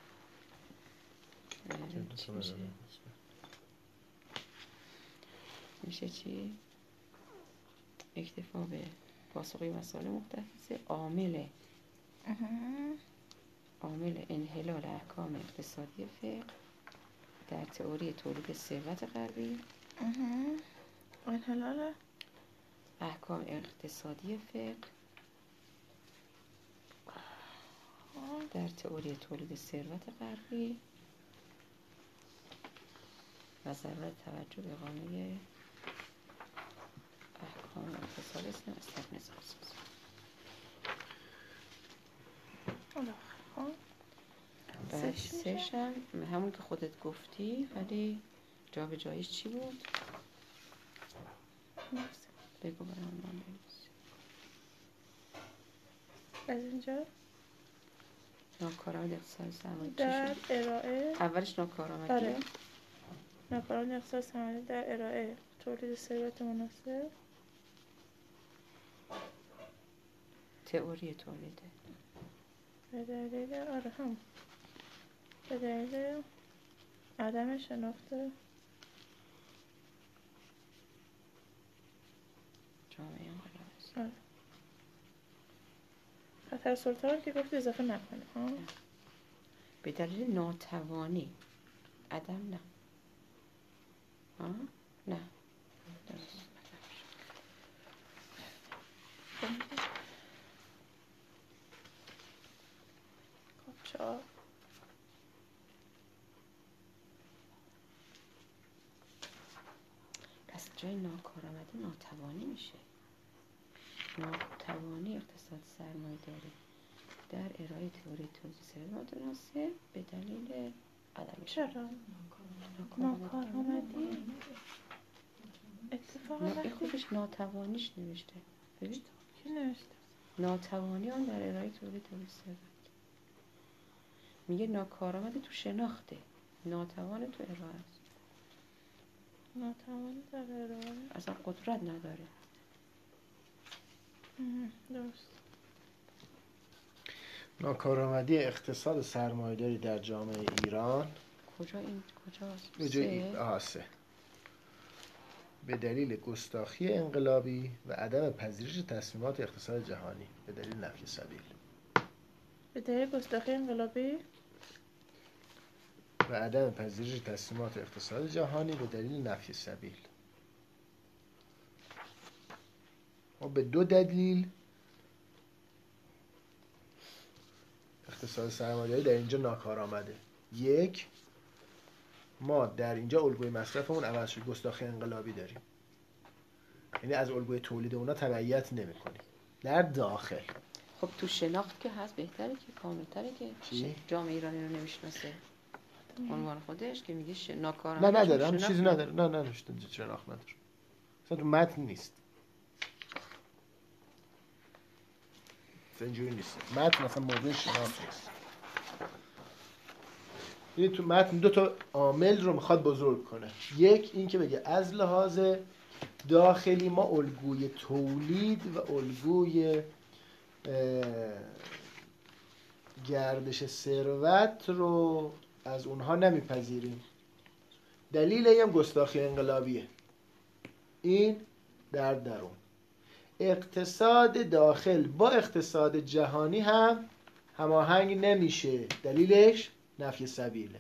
Speaker 3: چی میشه؟ میشه چی؟ اکتفا به پاسخگویی مسائل مختص عامل عامل انحلال احکام اقتصادی فقه در تئوری تولید ثروت غربی.
Speaker 1: انحلال
Speaker 3: احکام اقتصادی فقه در تئوری تولید ثروت غربی و ضرورت توجه به اقامه احکام و اقتصاد اسلام از طریق نظام سازی. بعد
Speaker 1: سش میشه؟
Speaker 3: سش هم همون که خودت گفتی، ولی جا به جایش چی بود؟ بگو برام من بنویسی.
Speaker 1: از اینجا
Speaker 3: ناکارآمد اقتصاد سرمایه چی
Speaker 1: در
Speaker 3: شد؟
Speaker 1: ارائه
Speaker 3: اولش ناکارآمدی.
Speaker 1: آره. ناکارآمد اقتصاد سرمایه در ارائه تولید ثروت مناسب،
Speaker 3: تئوری تولیده.
Speaker 1: به دلیل آره هم به دلیل عدم شناخت
Speaker 3: جامعه انقلابی.
Speaker 1: آره. خطر سلطان که گفتی اضافه نکنه ها.
Speaker 3: به دلیل ناتوانی. عدم نه. ها؟ نه. درست.
Speaker 1: خب چهار
Speaker 3: پس جای ناکارآمدی ناتوانی میشه. ناتوانی اقتصاد سرمایه داری در ارائه تئوری توزیع ثروت مناسب به دلیل عدم
Speaker 1: چرا؟ ناکارآمدی اتفاقا
Speaker 3: نه، این
Speaker 1: وقتی
Speaker 3: خودش ناتوانیش نوشته. ببین
Speaker 1: کی نوشته؟
Speaker 3: ناتوانی آن در ارائه تولید تولید ثروت. میگه ناکارآمد تو شناخته، ناتوان تو ارائه است.
Speaker 1: ناتوانی در ارائه
Speaker 3: اصلا قدرت نداره.
Speaker 1: ام، درست.
Speaker 2: ناکارآمدی اقتصاد سرمایه‌داری در جامعه ایران
Speaker 3: کجا این کجاست؟
Speaker 2: به جای
Speaker 3: سه؟
Speaker 2: آها سه. به دلیل گستاخی انقلابی و عدم پذیرش تصمیمات اقتصاد جهانی به دلیل نفی سبیل.
Speaker 1: به دلیل گستاخی انقلابی
Speaker 2: و عدم پذیرش تصمیمات اقتصاد جهانی به دلیل نفی سبیل. ما به دو دلیل اقتصاد سرمایه‌داری در اینجا ناکارآمده. یک، ما در اینجا الگوی مصرفمون عوض شد، گستاخی انقلابی داریم، یعنی از الگوی تولید اونا تبعیت نمی‌کنیم در داخل.
Speaker 3: خب تو شناخت که هست بهتره که کاملتره که
Speaker 2: چی؟
Speaker 3: جامعه ایرانی رو نمیشناسه. عنوان خودش که میگه ش...
Speaker 2: نه
Speaker 3: ناکارآمد
Speaker 2: نداره، هم چیزی نداره. نه نه نوشته شناخت نداره. اصلا تو متن نیست. اصلا اینجوری نیست. متن اصلا موضوع شناخت نیست. یعنی تو متن دو تا عامل رو میخواد بزرگ کنه. یک این که بگه از لحاظ داخلی ما الگوی تولید و الگوی گردش ثروت رو از اونها نمیپذیریم. دلیل این گستاخی انقلابیه. این در درون. اقتصاد داخل با اقتصاد جهانی هم هماهنگ نمیشه. دلیلش نفی سبیله.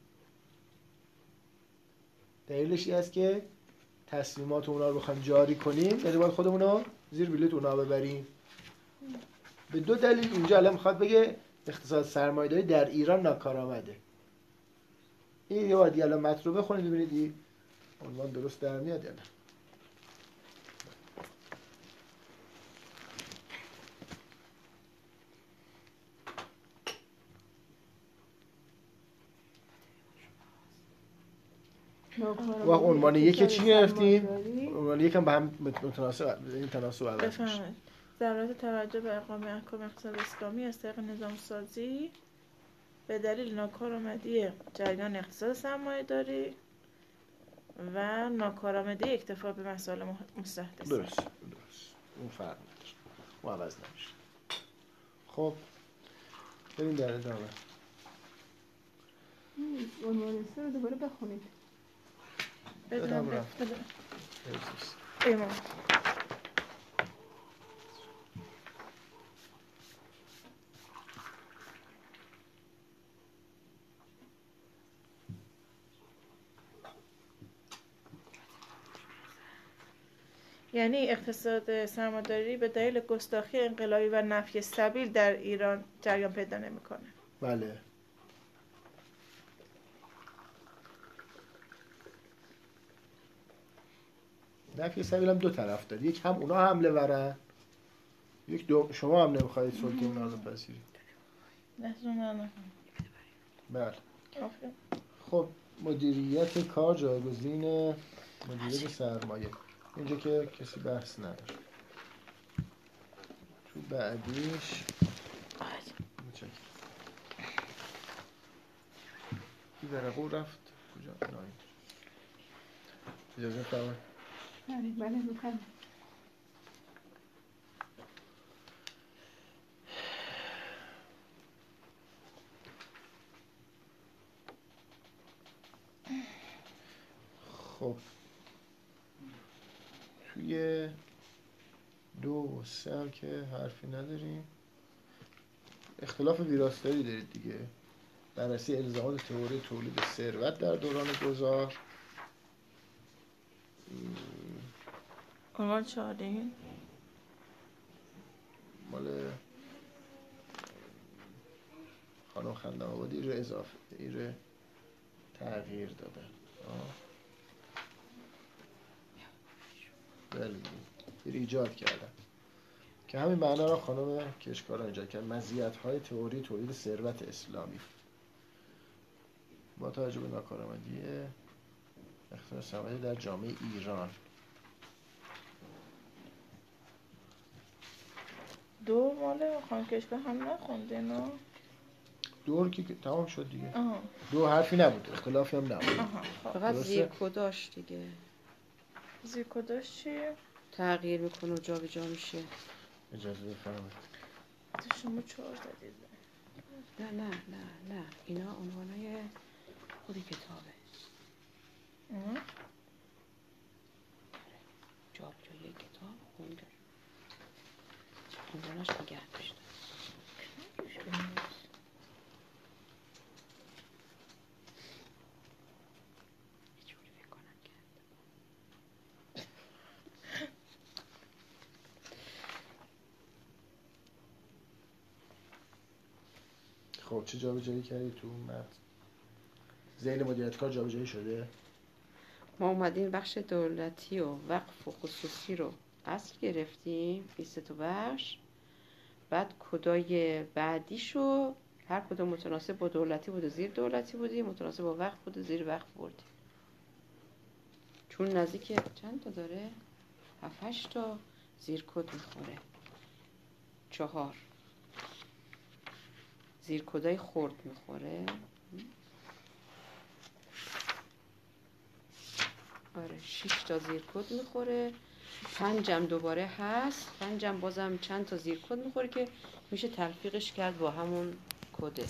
Speaker 2: دلیلش این است که تصمیمات اونا رو بخوایم جاری کنیم، یعنی باید خودمون رو زیر بلیط اونا ببریم. به دو دلیل اینجا الان میخواد بگه اقتصاد سرمایه‌داری در ایران ناکارآمده. این یه وادی الان متن رو بخونید ببینید این عنوان درست در میاد یا نه. و عنوان یک چی گرفتیم؟ عنوان یک هم به هم متناسب این تناسب عوض میشه.
Speaker 1: بفهمید ضرورت توجه به اقامه احکام اقتصاد اسلامی از طریق نظام سازی به دلیل ناکارآمدی جریان اقتصاد سرمایه داری و ناکارآمدی اکتفا به مسائل مستحدثه.
Speaker 2: درست درست اون فرق نداره، اون عوض نمیشه. خب بریم در ادامه.
Speaker 5: عنوان سه رو دوباره بخونید.
Speaker 1: بدونم
Speaker 2: بدم
Speaker 1: بدونم
Speaker 2: رفت.
Speaker 1: ایمان یعنی اقتصاد سرمایه‌داری به دلیل گستاخی انقلابی و نفی سبیل در ایران جریان پیدا نمی‌کنه.
Speaker 2: بله. نفی سبیل هم دو طرف داره، یک هم اونا حمله ورن، یک دو شما هم نمیخواید سلطه اونا رو بپذیرید.
Speaker 1: دستون نکنم.
Speaker 2: بله.
Speaker 1: آفرین.
Speaker 2: خب مدیریت کار جایگزین مدیریت سرمایه، اینجا که کسی بحث نداره. تو بعدیش متشکرم. این ورقو رفت کجا؟ نایم. اجازه فرمایید.
Speaker 5: بله بله میکنم.
Speaker 2: خب توی دو و سه هم که حرفی نداریم. اختلاف ویراستاری دارید دیگه. بررسی الزامات تئوری تولید ثروت در دوران گذار.
Speaker 1: عنوان چهارده
Speaker 2: مال خانم خندم آبادی رو اضافه رو تغییر دادن. بله دیگه ایجاد کردن که همین معنا را خانم کشکاران ایجاد کرد. مزیت‌های تئوری تولید ثروت اسلامی با توجه به ناکارآمدی اختیار سرمایه در جامعه ایران.
Speaker 1: دو مال خانم کشکار هم نخونده نه؟
Speaker 2: دور که تمام شد دیگه.
Speaker 1: آها.
Speaker 2: دو حرفی نبود، اختلافی هم نبود.
Speaker 1: آها.
Speaker 3: فقط زیر کداش دیگه.
Speaker 1: زیر کداش چیه؟
Speaker 3: تغییر میکنه و جا به جا میشه.
Speaker 2: اجازه بفرمایید.
Speaker 1: تو شما چهار زدید.
Speaker 3: نه نه نه نه اینا عنوانای خود کتابه.
Speaker 1: اه؟
Speaker 3: جا به جای کتاب خونده. عنوانش نگه داشته.
Speaker 2: خب چه جابجایی کردی تو متن؟ ذیل مدیریت کار جابجایی شده؟
Speaker 3: ما اومدیم بخش دولتی و وقف و خصوصی رو اصل گرفتیم، این سه تا بخش. بعد کدای بعدیشو هر کدوم متناسب با دولتی بود و زیر دولتی بودیم، متناسب با وقف بود و زیر وقف بردیم. چون نزدیک چند تا داره؟ هفت هشت تا زیر کد میخوره. چهار زیر کدای خرد میخوره. آره شش تا زیر کد میخوره. پنجم دوباره هست. پنجم بازم چند تا زیر کد میخوره که میشه تلفیقش کرد با همون کده.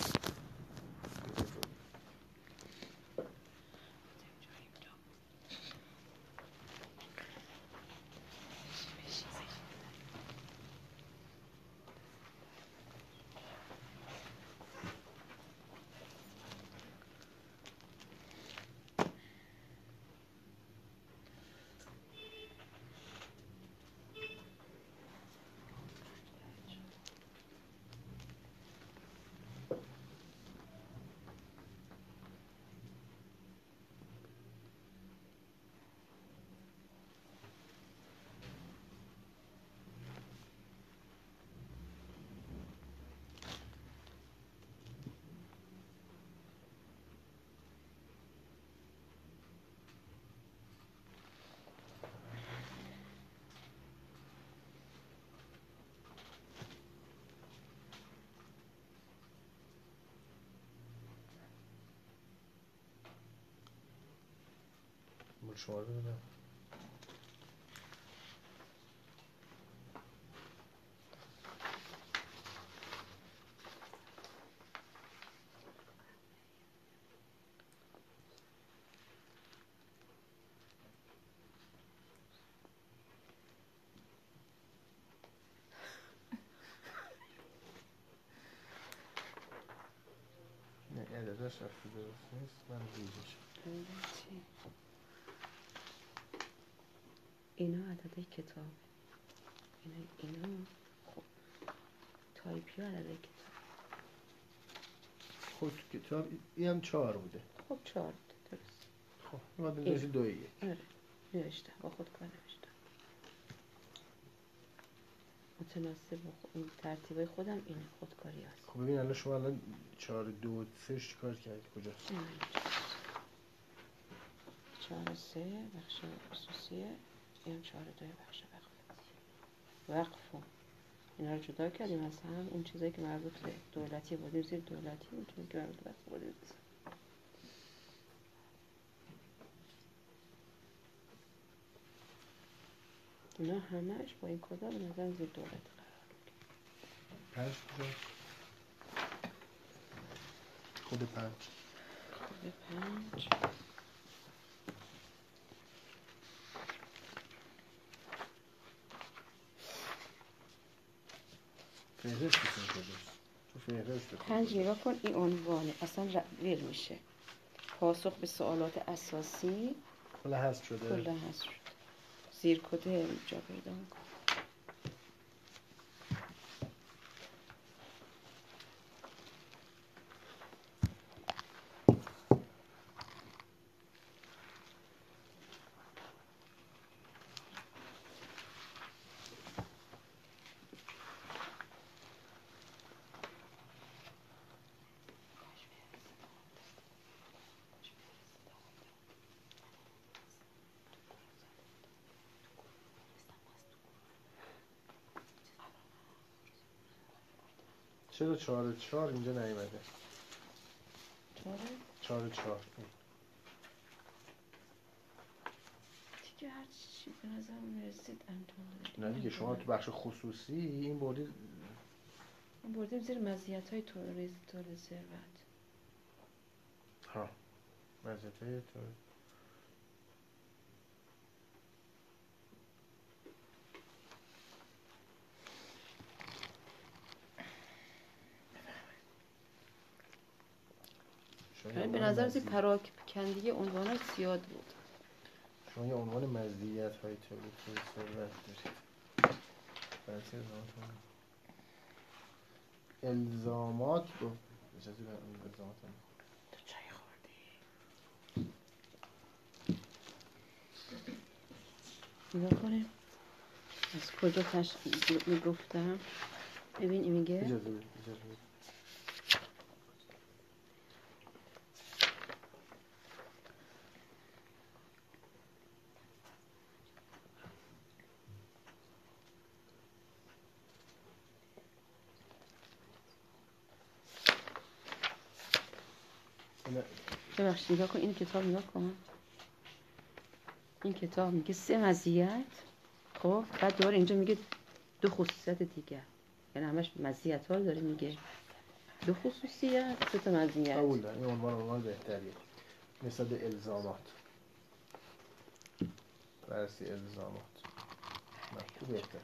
Speaker 2: شما رو بدم. نه اعدادش رفته درست نیست، من ریزش
Speaker 3: اینا عدده کتاب، اینا اینا خب تایپی عدده کتاب.
Speaker 2: خب تو کتاب این هم چهار بوده.
Speaker 3: خب چهار درست.
Speaker 2: خب این باید بنویسی دویه.
Speaker 3: آره نوشتم، با خودکار نوشتم متناسب با خود... این ترتیب خودم اینه خودکاری هست.
Speaker 2: خب ببین الان شما الان چهار دو سه چیکار کردی کجاست؟
Speaker 3: چهار سه بخش خصوصیه، این چهار دوی بخش وقف وقف اینا رو جدا کردیم از هم. اون چیزایی که مربوط به دولتی بودیم زیر دولتی، اون چیزایی که مربوط به وقف بودیم زیر. اینا همش با این کدا به نظر زیر دولت قرار میگیره.
Speaker 2: پنج کجاست؟ خود پنج
Speaker 3: خود پنج
Speaker 2: فهرست کجاست؟ تو فهرست
Speaker 3: پنج نگاه کن، این عنوانه اصلا ویل میشه پاسخ به سوالات اساسی
Speaker 2: کلا هست شده
Speaker 3: کلا هست شد. زیر کده اینجا پیدا میکن.
Speaker 2: چرا چهار چهار اینجا نیومده؟
Speaker 3: چاره؟
Speaker 2: چهار چهار
Speaker 3: دیگه هر چی به نظر میرسید انجام
Speaker 2: نه دیگه شما تو بخش خصوصی این بردید
Speaker 3: ما بردیم زیر مزیت های توریز توریز ثروت.
Speaker 2: ها مزیت های تو
Speaker 3: به نظر زیر پراکنده عنوانات زیاد بود.
Speaker 2: شما یه عنوان مزیت های تولید ثروت دارید. برسی الزامات رو اجازه به الزامات هم
Speaker 3: تو چای خوردی؟ نگاه کنیم از کجا تشکیل میگفتم. ببین این میگه
Speaker 2: اجازه بید اجازه بید
Speaker 3: ببخشید نگاه کن این کتاب نگاه کن. این کتاب میگه سه مزیت، خب بعد دوباره اینجا میگه دو خصوصیت دیگر، یعنی همش مزیت ها داره میگه. دو خصوصیت سه تا مزیت.
Speaker 2: قبول دارم این عنوان عنوان بهتریه نسبت به الزامات. بررسی الزامات نه بهتر.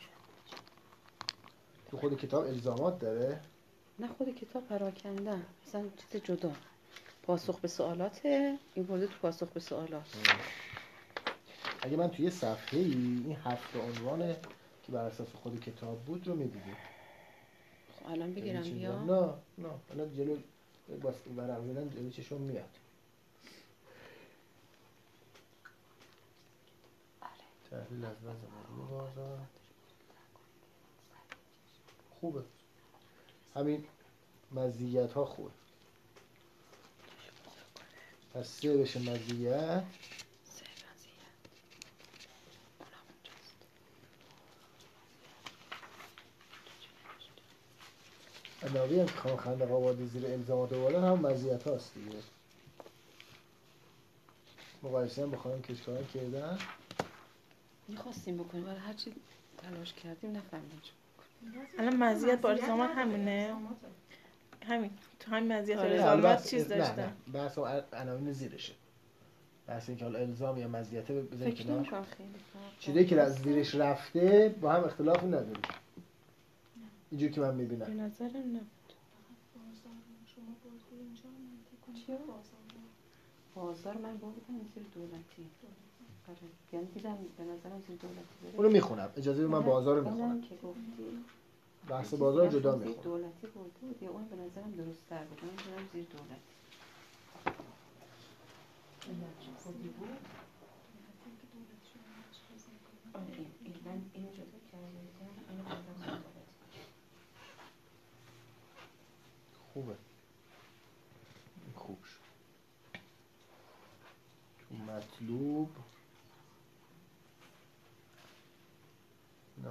Speaker 2: تو خود کتاب الزامات داره؟
Speaker 3: نه خود کتاب پراکنده مثلا چیز جدا. پاسخ به سوالاته، این برده تو پاسخ به سوالات.
Speaker 2: اگه من توی صفحه ای این هفت عنوان که بر اساس خود کتاب بود رو میدیدیم.
Speaker 3: خب الان بگیرم بیا.
Speaker 2: نه نه الان جلو باز ورق زدن جلو چشم میاد. تحلیل از وضع موجود بازار خوبه. همین مزیت ها خوبه. پس سه بشه مزیت.
Speaker 3: سه مزیت اونم اونجاست.
Speaker 2: علاوه هم که خان خندق آبادی زیر الزامات آوردن هم مزیت هاست دیگه. مقایسه هم با خانم کشکاران کردن.
Speaker 3: میخواستیم بکنیم ولی هرچی تلاش کردیم نفهمیدیم.
Speaker 1: الان مزیت با الزامات همونه؟ همین تو همین مزیت
Speaker 3: آره.
Speaker 1: الزامات چیز
Speaker 2: نه
Speaker 1: داشتن.
Speaker 2: نه بحث هم عناوین زیرشه. بحث این که حالا الزام یا مزیت بذاریم
Speaker 3: فکر
Speaker 2: کنار.
Speaker 3: نمی‌کنم خیلی فرق
Speaker 2: چیزی که از زیرش رفته با هم اختلافی نداره. اینجوری که من
Speaker 3: به
Speaker 2: میبینم.
Speaker 3: نظرم نبود.
Speaker 4: شما بازار اینجا من
Speaker 3: چیا؟ بازار من بردم زیر دولتی. آره یعنی دیدم به نظرم زیر دولتی بره.
Speaker 2: اونو میخونم. اجازه بدید من بازار رو
Speaker 3: اونم
Speaker 2: میخونم.
Speaker 3: که گفتی
Speaker 2: بحث بازار جدا
Speaker 3: زیر
Speaker 2: میخونم.
Speaker 3: دولتی برده بود یا اون به نظرم درست تر بود. من دیدم زیر دولتی. خودی بود.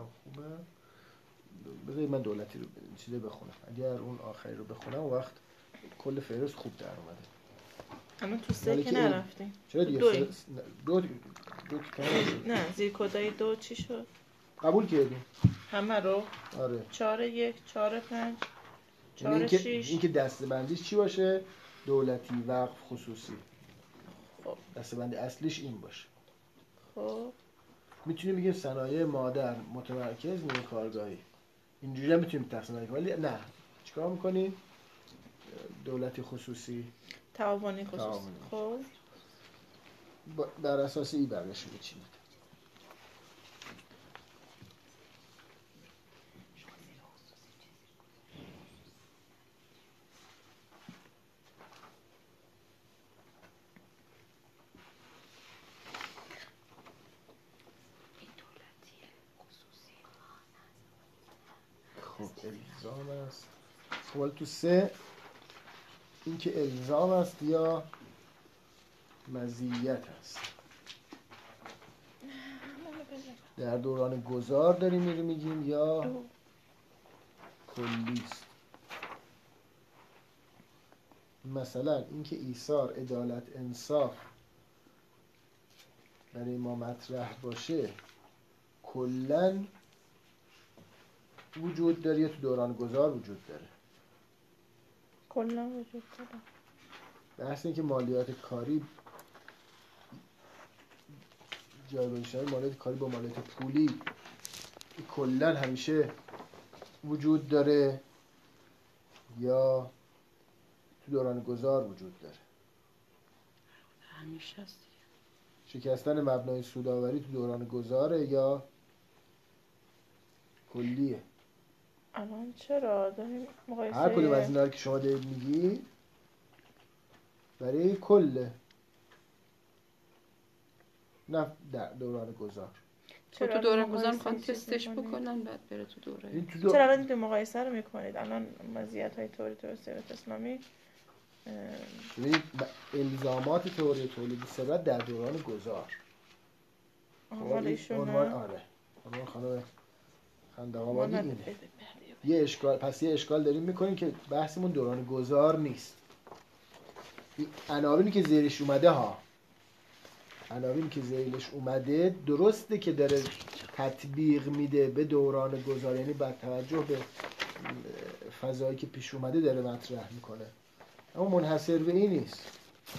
Speaker 2: اینم خوبه. بذارید من دولتی رو چیزی بخونم. اگر اون آخری رو بخونم اون وقت کل فهرست خوب در اومده.
Speaker 1: اما تو سه
Speaker 2: ولی
Speaker 1: که
Speaker 2: که
Speaker 1: نرفتیم.
Speaker 2: چرا
Speaker 1: تو
Speaker 2: دیگه
Speaker 1: دوی.
Speaker 2: س- نه، دو دو که تمام شد.
Speaker 1: نه زیر کدای دو چی شد؟
Speaker 2: قبول کردیم.
Speaker 1: همه رو
Speaker 2: آره.
Speaker 1: چهار یک، چهار پنج،
Speaker 2: یعنی
Speaker 1: چهار
Speaker 2: اینکه
Speaker 1: شیش.
Speaker 2: اینکه دسته‌بندیش چی باشه؟ دولتی، وقف، خصوصی.
Speaker 1: خب
Speaker 2: دسته‌بندی اصلیش این باشه.
Speaker 1: خب
Speaker 2: میتونیم بگیم صنایع مادر متمرکز نیمه کارگاهی. اینجوری هم میتونیم تقسیم کنیم ولی نه. چیکار می‌کنی؟ دولتی، خصوصی،
Speaker 1: تعاونی خصوصی.
Speaker 2: تعاونی.
Speaker 1: خب
Speaker 2: با- بر اساس این بقیه‌شو بچینید. خب الزام است. خب حالا تو سه این که الزام است یا مزیت است. در دوران گذار داریم میریم میگیم یا
Speaker 1: دو.
Speaker 2: کلی است. مثلا اینکه ایثار، عدالت، انصاف برای ما مطرح باشه کلاً وجود داره یا تو دوران گذار وجود داره.
Speaker 1: کلا وجود داره.
Speaker 2: بحث این که مالیات کاری جایگزین شدن مالیات کاری با مالیات پولی کلاً همیشه وجود داره یا تو دوران گذار وجود داره.
Speaker 3: همیشه است دیگه.
Speaker 2: شکستن مبنای سودآوری تو دوران گذاره یا کلیه.
Speaker 1: الان چرا داریم مقایسه
Speaker 2: هر کدوم از اینا رو که شما دارید میگی برای کله، نه در دوران گذار.
Speaker 3: تو
Speaker 1: چرا
Speaker 3: تو دوره
Speaker 1: الان
Speaker 3: گذار
Speaker 1: مقایسه
Speaker 3: میخوان
Speaker 1: چیز
Speaker 3: تستش
Speaker 1: می‌کنید؟
Speaker 3: بکنن بعد بره تو دوره.
Speaker 2: این تو دو...
Speaker 1: چرا الان این مقایسه رو میکنید؟ الان مزیت های تئوری ثروت اسلامی اه،
Speaker 2: ببینید ب- الزامات تئوری تولید ثروت در دوران گذار.
Speaker 1: آه،
Speaker 2: خب،
Speaker 1: مال
Speaker 2: این
Speaker 1: ایشونه؟
Speaker 2: عنوان آره عنوان خانم خندق‌آبادی
Speaker 1: ما
Speaker 2: اینه.
Speaker 1: ند- بده- بده-
Speaker 2: یه اشکال، پس یه اشکال داریم میکنیم که بحثمون دوران گذار نیست. این عناوینی که زیرش اومده ها عناوینی که زیرش اومده درسته که داره تطبیق میده به دوران گذار، یعنی با توجه به فضایی که پیش اومده داره مطرح میکنه، اما منحصر به این نیست.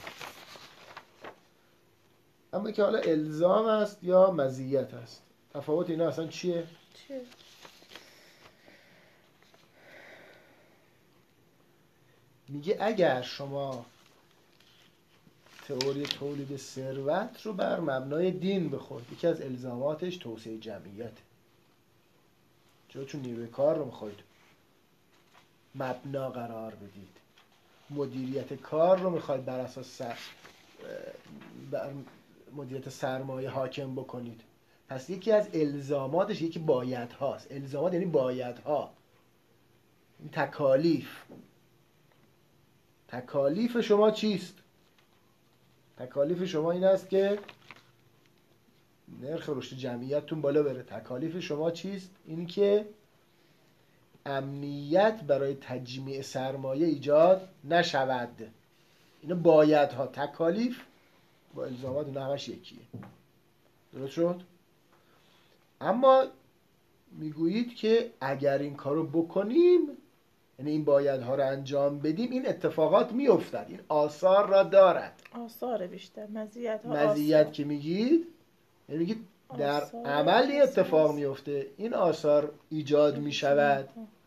Speaker 2: اما که حالا الزام است یا مزیت است، تفاوت اینا اصلا چیه؟
Speaker 1: چیه؟
Speaker 2: میگه اگر شما تئوری تولید ثروت رو بر مبنای دین بخورد، یکی از الزاماتش توسعه جمعیت، چون چون نیروی کار رو میخواید مبنا قرار بدید، مدیریت کار رو میخواید بر اساس سر... بر مدیریت سرمایه حاکم بکنید، پس یکی از الزاماتش یکی باید هاست. الزامات یعنی باید ها، این تکالیف. تکالیف شما چیست؟ تکالیف شما این است که نرخ رشد جمعیتتون بالا بره. تکالیف شما چیست؟ این که امنیت برای تجمیع سرمایه ایجاد نشود. اینا باید ها. تکالیف با الزامات اینا همش یکیه. درست شد؟ اما میگویید که اگر این کارو بکنیم، یعنی این بایدها رو انجام بدیم، این اتفاقات میافتد، این آثار را دارد.
Speaker 1: آثار بیشتر، مزیت ها
Speaker 2: مزیت
Speaker 1: آثار.
Speaker 2: که میگید یعنی میگید در
Speaker 1: آثار
Speaker 2: عمل این اتفاق
Speaker 1: اساس.
Speaker 2: میفته، این آثار ایجاد میشود.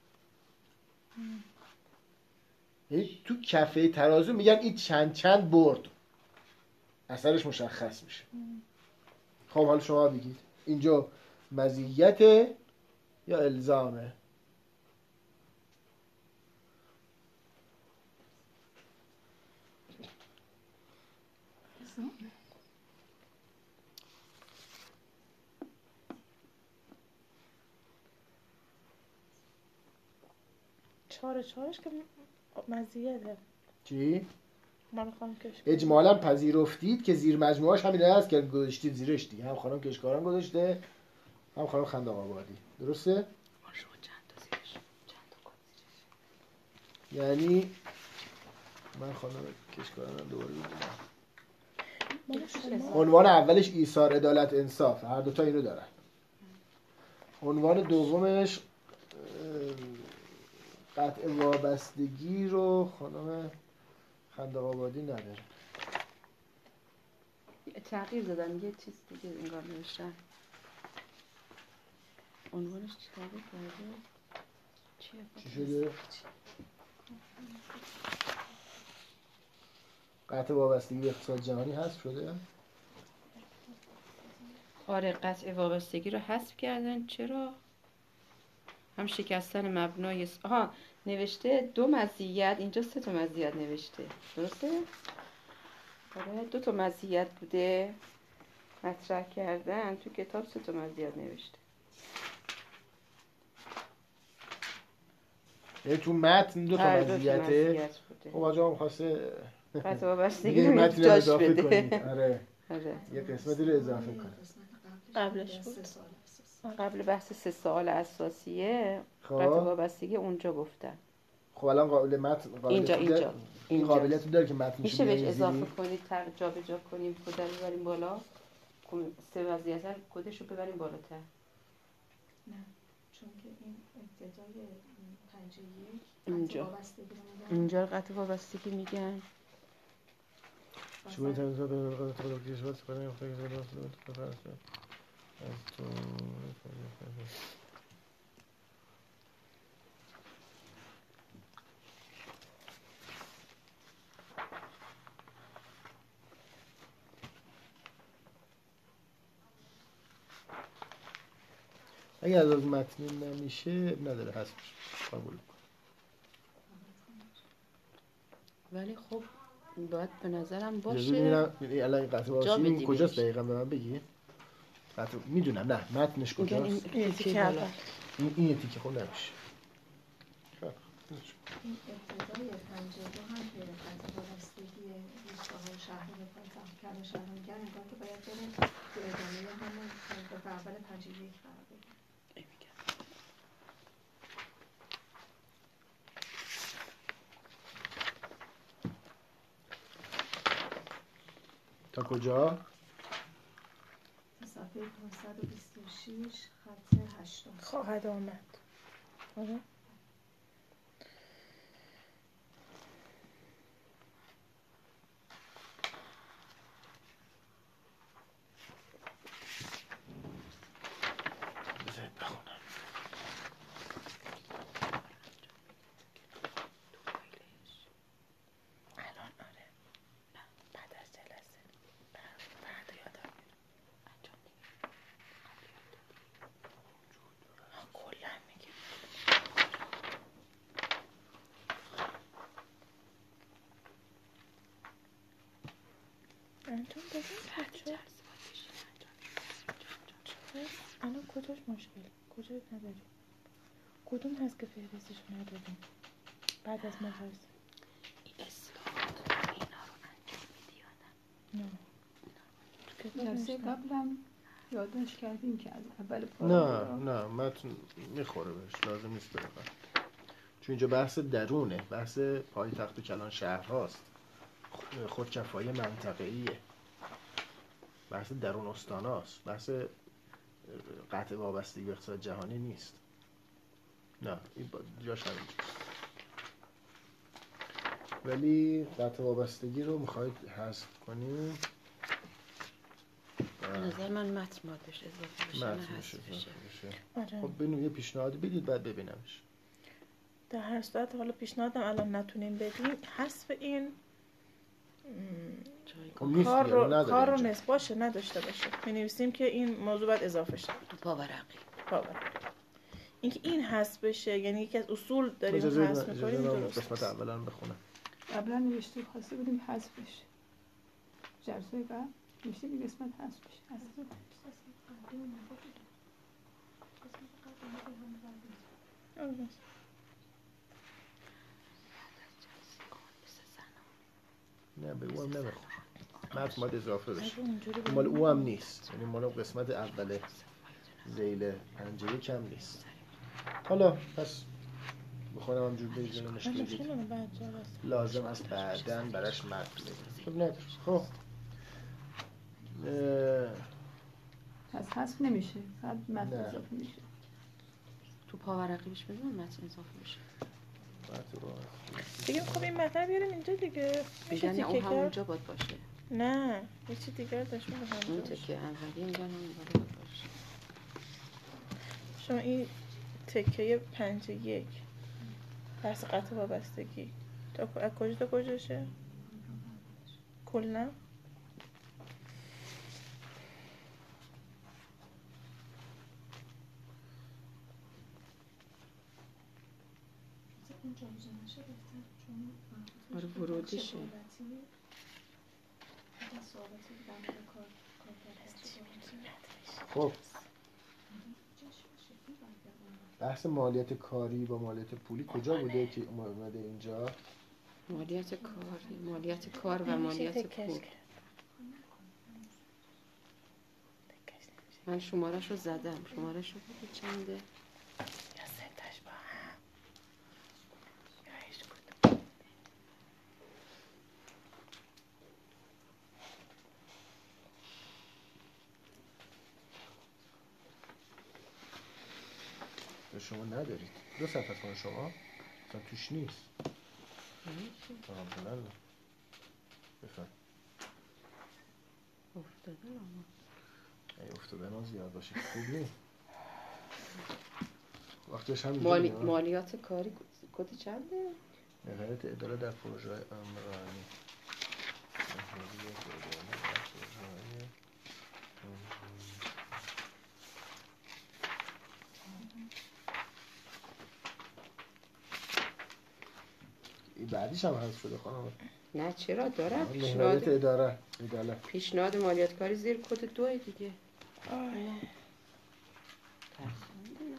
Speaker 2: یعنی تو کفه ترازو میگن این چند چند برد، اثرش مشخص میشه. خب حالا شما بگید اینجا مزیت یا الزامه؟
Speaker 1: چهار چهارش که مزیته.
Speaker 2: چی؟
Speaker 1: من خانم کشکار
Speaker 2: اجمالا پذیرفتید که زیر مجموعهاش همین هست که گذاشتید زیرش دیگه، هم خانم کشکاران گذاشته هم خانم خندق آبادی. درسته؟ یعنی من خانم کشکارانم دوباره میدونم. عنوان اولش ایثار، عدالت، انصاف، هر دوتا اینو دارن. عنوان دومش قطع وابستگی رو خانم خندق آبادی نداره.
Speaker 3: تغییر دادن یه چیز دیگه انگار نوشتن. عنوانش چی تغییر کرده؟
Speaker 2: چی شده؟ قطع وابستگی به اقتصاد جهانی حذف شده؟
Speaker 3: آره قطع وابستگی رو حذف کردن. چرا؟ هم شکستن مبنای س... آها نوشته دو مزیت، اینجا سه تا مزیت نوشته. درسته؟ آره دو تا مزیت بوده مطرح کردن تو کتاب، سه تا مزیت نوشته.
Speaker 2: یعنی تو متن دو تا مزیته. خب آجا هم خواسته
Speaker 3: قطع وابستگی رو
Speaker 2: متن رو اضافه
Speaker 3: بده.
Speaker 2: کنید. آره
Speaker 3: آره
Speaker 2: یه قسمتی رو اضافه کنید.
Speaker 1: قبلش بود.
Speaker 3: قبل بحث سه سوال اساسیه
Speaker 2: خب.
Speaker 3: قطع وابستگی اونجا گفتن.
Speaker 2: خب الان قابل متن قابلیت
Speaker 3: اینجا اینجا
Speaker 2: این قابلیت داره که متن
Speaker 3: میشه بهش اضافه کنید، تر جابجا کنیم، کد رو ببریم بالا، سه وضعیت رو کدش رو ببریم بالاتر.
Speaker 4: نه چون که این ابتدای پنجه یک
Speaker 3: اینجا اینجا قطع وابستگی میگن.
Speaker 2: شما این به قدرت خود کشور سپردن خود کشور اگه از از متن نمیشه نداره هست قبول کن.
Speaker 3: ولی خب باید به نظرم باشه.
Speaker 2: میبینم الان این قطع وابستگی کجاست دقیقا به من بگی؟ قطع میدونم نه متنش کجاست؟
Speaker 3: این
Speaker 1: این تیکه اول.
Speaker 2: این این تیکه خب نمیشه.
Speaker 4: این ابتدای پنجه دو هم که قطع وابستگی روستاها و شهر به پایتخت کردن شهرانگر انگار که باید بریم تو ادامه همون پاراگراف اول پنجه یک قرار بگیریم.
Speaker 2: تا کجا؟
Speaker 4: صفحه پانصد و بیست و شش خط هشتم.
Speaker 1: خواهد آمد. آره. انجام بدیم الان کجاش مشکل؟ کجا نداریم؟ کدوم هست که فهرستش نداریم؟ بعد از مدرسه
Speaker 3: این اصلاحات اینا رو انجام میدی یا نه؟
Speaker 5: جلسه قبلم یادداشت کردیم که از اول
Speaker 2: نه نه متن میخوره بهش، لازم نیست بره. چون اینجا بحث درونه، بحث پایتخت و کلان شهر هاست، خودکفایی منطقه‌ایه، بحث درون استان هاست، بحث قطع وابستگی به اقتصاد جهانی نیست. نه این جاش همینجاست. ولی قطع وابستگی رو میخواید حذف کنیم؟
Speaker 3: به نظر من متن باید بهش اضافه بشه نه حذف بشه.
Speaker 1: آره.
Speaker 2: خب ببینیم یه پیشنهادی بدید بعد ببینمش.
Speaker 1: در هر صورت حالا پیشنهادم الان نتونیم بدیم حذف این کار رو کار رو نصف باشه نداشته باشه. می‌نویسیم که این موضوع باید اضافه شه.
Speaker 3: پاورقی.
Speaker 1: پاورقی. اینکه این حذف بشه یعنی یکی از اصول داریم حذف می‌کنیم درست.
Speaker 2: قسمت اولا بخونم.
Speaker 5: قبلا نوشته خواسته بودیم حذف بشه. جلسه بعد نوشته که قسمت حذف بشه.
Speaker 2: نه به او هم نمیخوام. متن باید اضافه بشه. مال او هم نیست. یعنی مال قسمت اوله. ذیل پنجه کم نیست. حالا پس بخوام همجور بجنمش
Speaker 1: من
Speaker 2: بگید
Speaker 1: نمی‌دونم بعد جلسه.
Speaker 2: لازم است بعداً براش متن بگید. خب نداره. خب اه،
Speaker 5: پس حذف نمیشه، فقط متن
Speaker 2: نه.
Speaker 5: اضافه میشه.
Speaker 3: تو پاورقی بهش بزن متن اضافه میشه.
Speaker 2: متن باز.
Speaker 1: دیگه خب این مطلب بیاریم اینجا دیگه. میشه
Speaker 3: میگن نه اون
Speaker 1: تیکه کرد؟
Speaker 3: همونجا باید باشه.
Speaker 1: نه یه چی دیگر داشت میگه
Speaker 3: اون
Speaker 1: همونجا باشه.
Speaker 3: تکه اولیه میگن همونجا باید باشه.
Speaker 1: شما این تکه پنج یک بحث قطع وابستگی تا از کجا تا کجاشه؟ کلا
Speaker 4: اون جابجا نشه بهتر، چون
Speaker 3: آره ورودیشه.
Speaker 4: دولتی حتی سوالاتی که در مورد کار کارکردش دولتی
Speaker 2: خب
Speaker 4: جاش باشه این باید
Speaker 2: بحث مالیات کاری با مالیات پولی کجا بوده که اومده اینجا؟
Speaker 3: مالیات کاری، مالیات کار و
Speaker 1: نمیشه
Speaker 3: مالیات
Speaker 1: تکش
Speaker 3: پول.
Speaker 1: کرد. تکش نمیشه.
Speaker 3: من شمارش رو زدم. شمارش رو بگید چنده؟
Speaker 1: یا ستاش با هم یا هیچ کدوم.
Speaker 2: به شما ندارید. دو صفحه کن شما اصلا توش نیست. آه بلند بفهم.
Speaker 3: افتاده اما
Speaker 2: ای افتاده ما زیاد باشه که خوب نیست. وقتش هم
Speaker 3: مالی...
Speaker 2: می‌دونی،
Speaker 3: مالیات کاری کد چنده؟
Speaker 2: نهایت اداره در پروژه امرانی. مالیات اداره در پروژه امرانی. این بعدیش هم حذف شده خانم.
Speaker 3: نه چرا دارم
Speaker 2: نهایت
Speaker 3: پیشنهاد
Speaker 2: اداره اداره
Speaker 3: پیشنهاد مالیات کاری زیر کد دوه دیگه.
Speaker 1: آه.
Speaker 3: ترسوندی.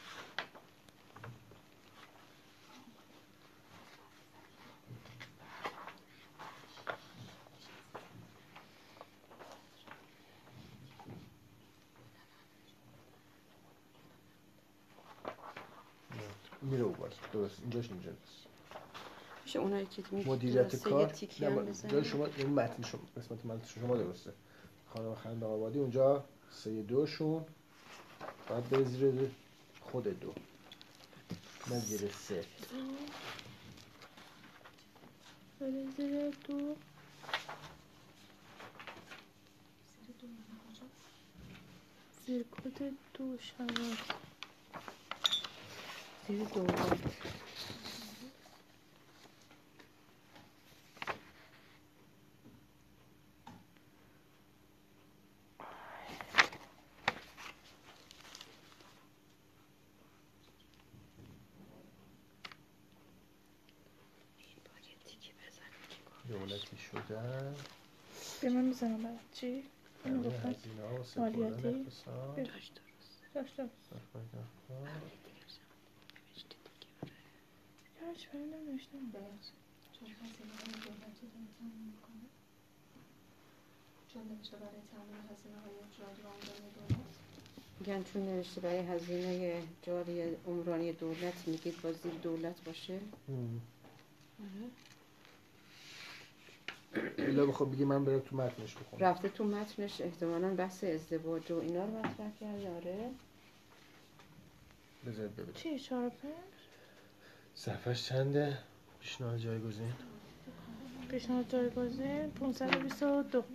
Speaker 2: میره اون باز درست اینجاش اینجا نیست.
Speaker 3: میشه اونایی که میگی
Speaker 2: مدیریت
Speaker 3: درسته
Speaker 2: کار
Speaker 3: یه تیکی
Speaker 2: نه،
Speaker 3: هم
Speaker 2: جای
Speaker 3: بزنی؟
Speaker 2: شما این متن شما قسمت متن شما درسته. خانم خنده آبادی اونجا سه دوشون باید بره زیر خود دو نه زیر سه.
Speaker 1: بره زیر دو زیر کد دو شود
Speaker 3: زیر دولت.
Speaker 2: دولتی شدن
Speaker 1: به من میزنم برد چی؟ اینو
Speaker 2: همه
Speaker 1: گفتم
Speaker 2: هزینه ها و سپردن
Speaker 1: مالیاتی.
Speaker 2: اقتصاد
Speaker 1: بیا.
Speaker 3: داشت درست.
Speaker 1: داشت داشت
Speaker 2: صرفه دفعه.
Speaker 1: هرچی برای نمیشتم
Speaker 4: بهش چون هزینه های دولتی داره تامین میکنه، چون نوشته برای تامین هزینه های اجرایی و عمرانی دولت.
Speaker 3: میگن چون نوشته برای هزینه جاری عمرانی دولت میگید با زیر دولت باشه.
Speaker 2: هم.
Speaker 3: آره.
Speaker 2: ایلا بخواب بگی من برم تو متنش بخونم.
Speaker 3: رفته تو متنش احتمالاً بحث ازدواج و اینا رو مطرح کرده. آره
Speaker 2: بذارید ببینم
Speaker 1: چی چهار پنج؟
Speaker 2: صفحش چنده؟ پیشنهاد جایگزین
Speaker 1: پیشنهاد جایگزین پانصد و بیست و دو.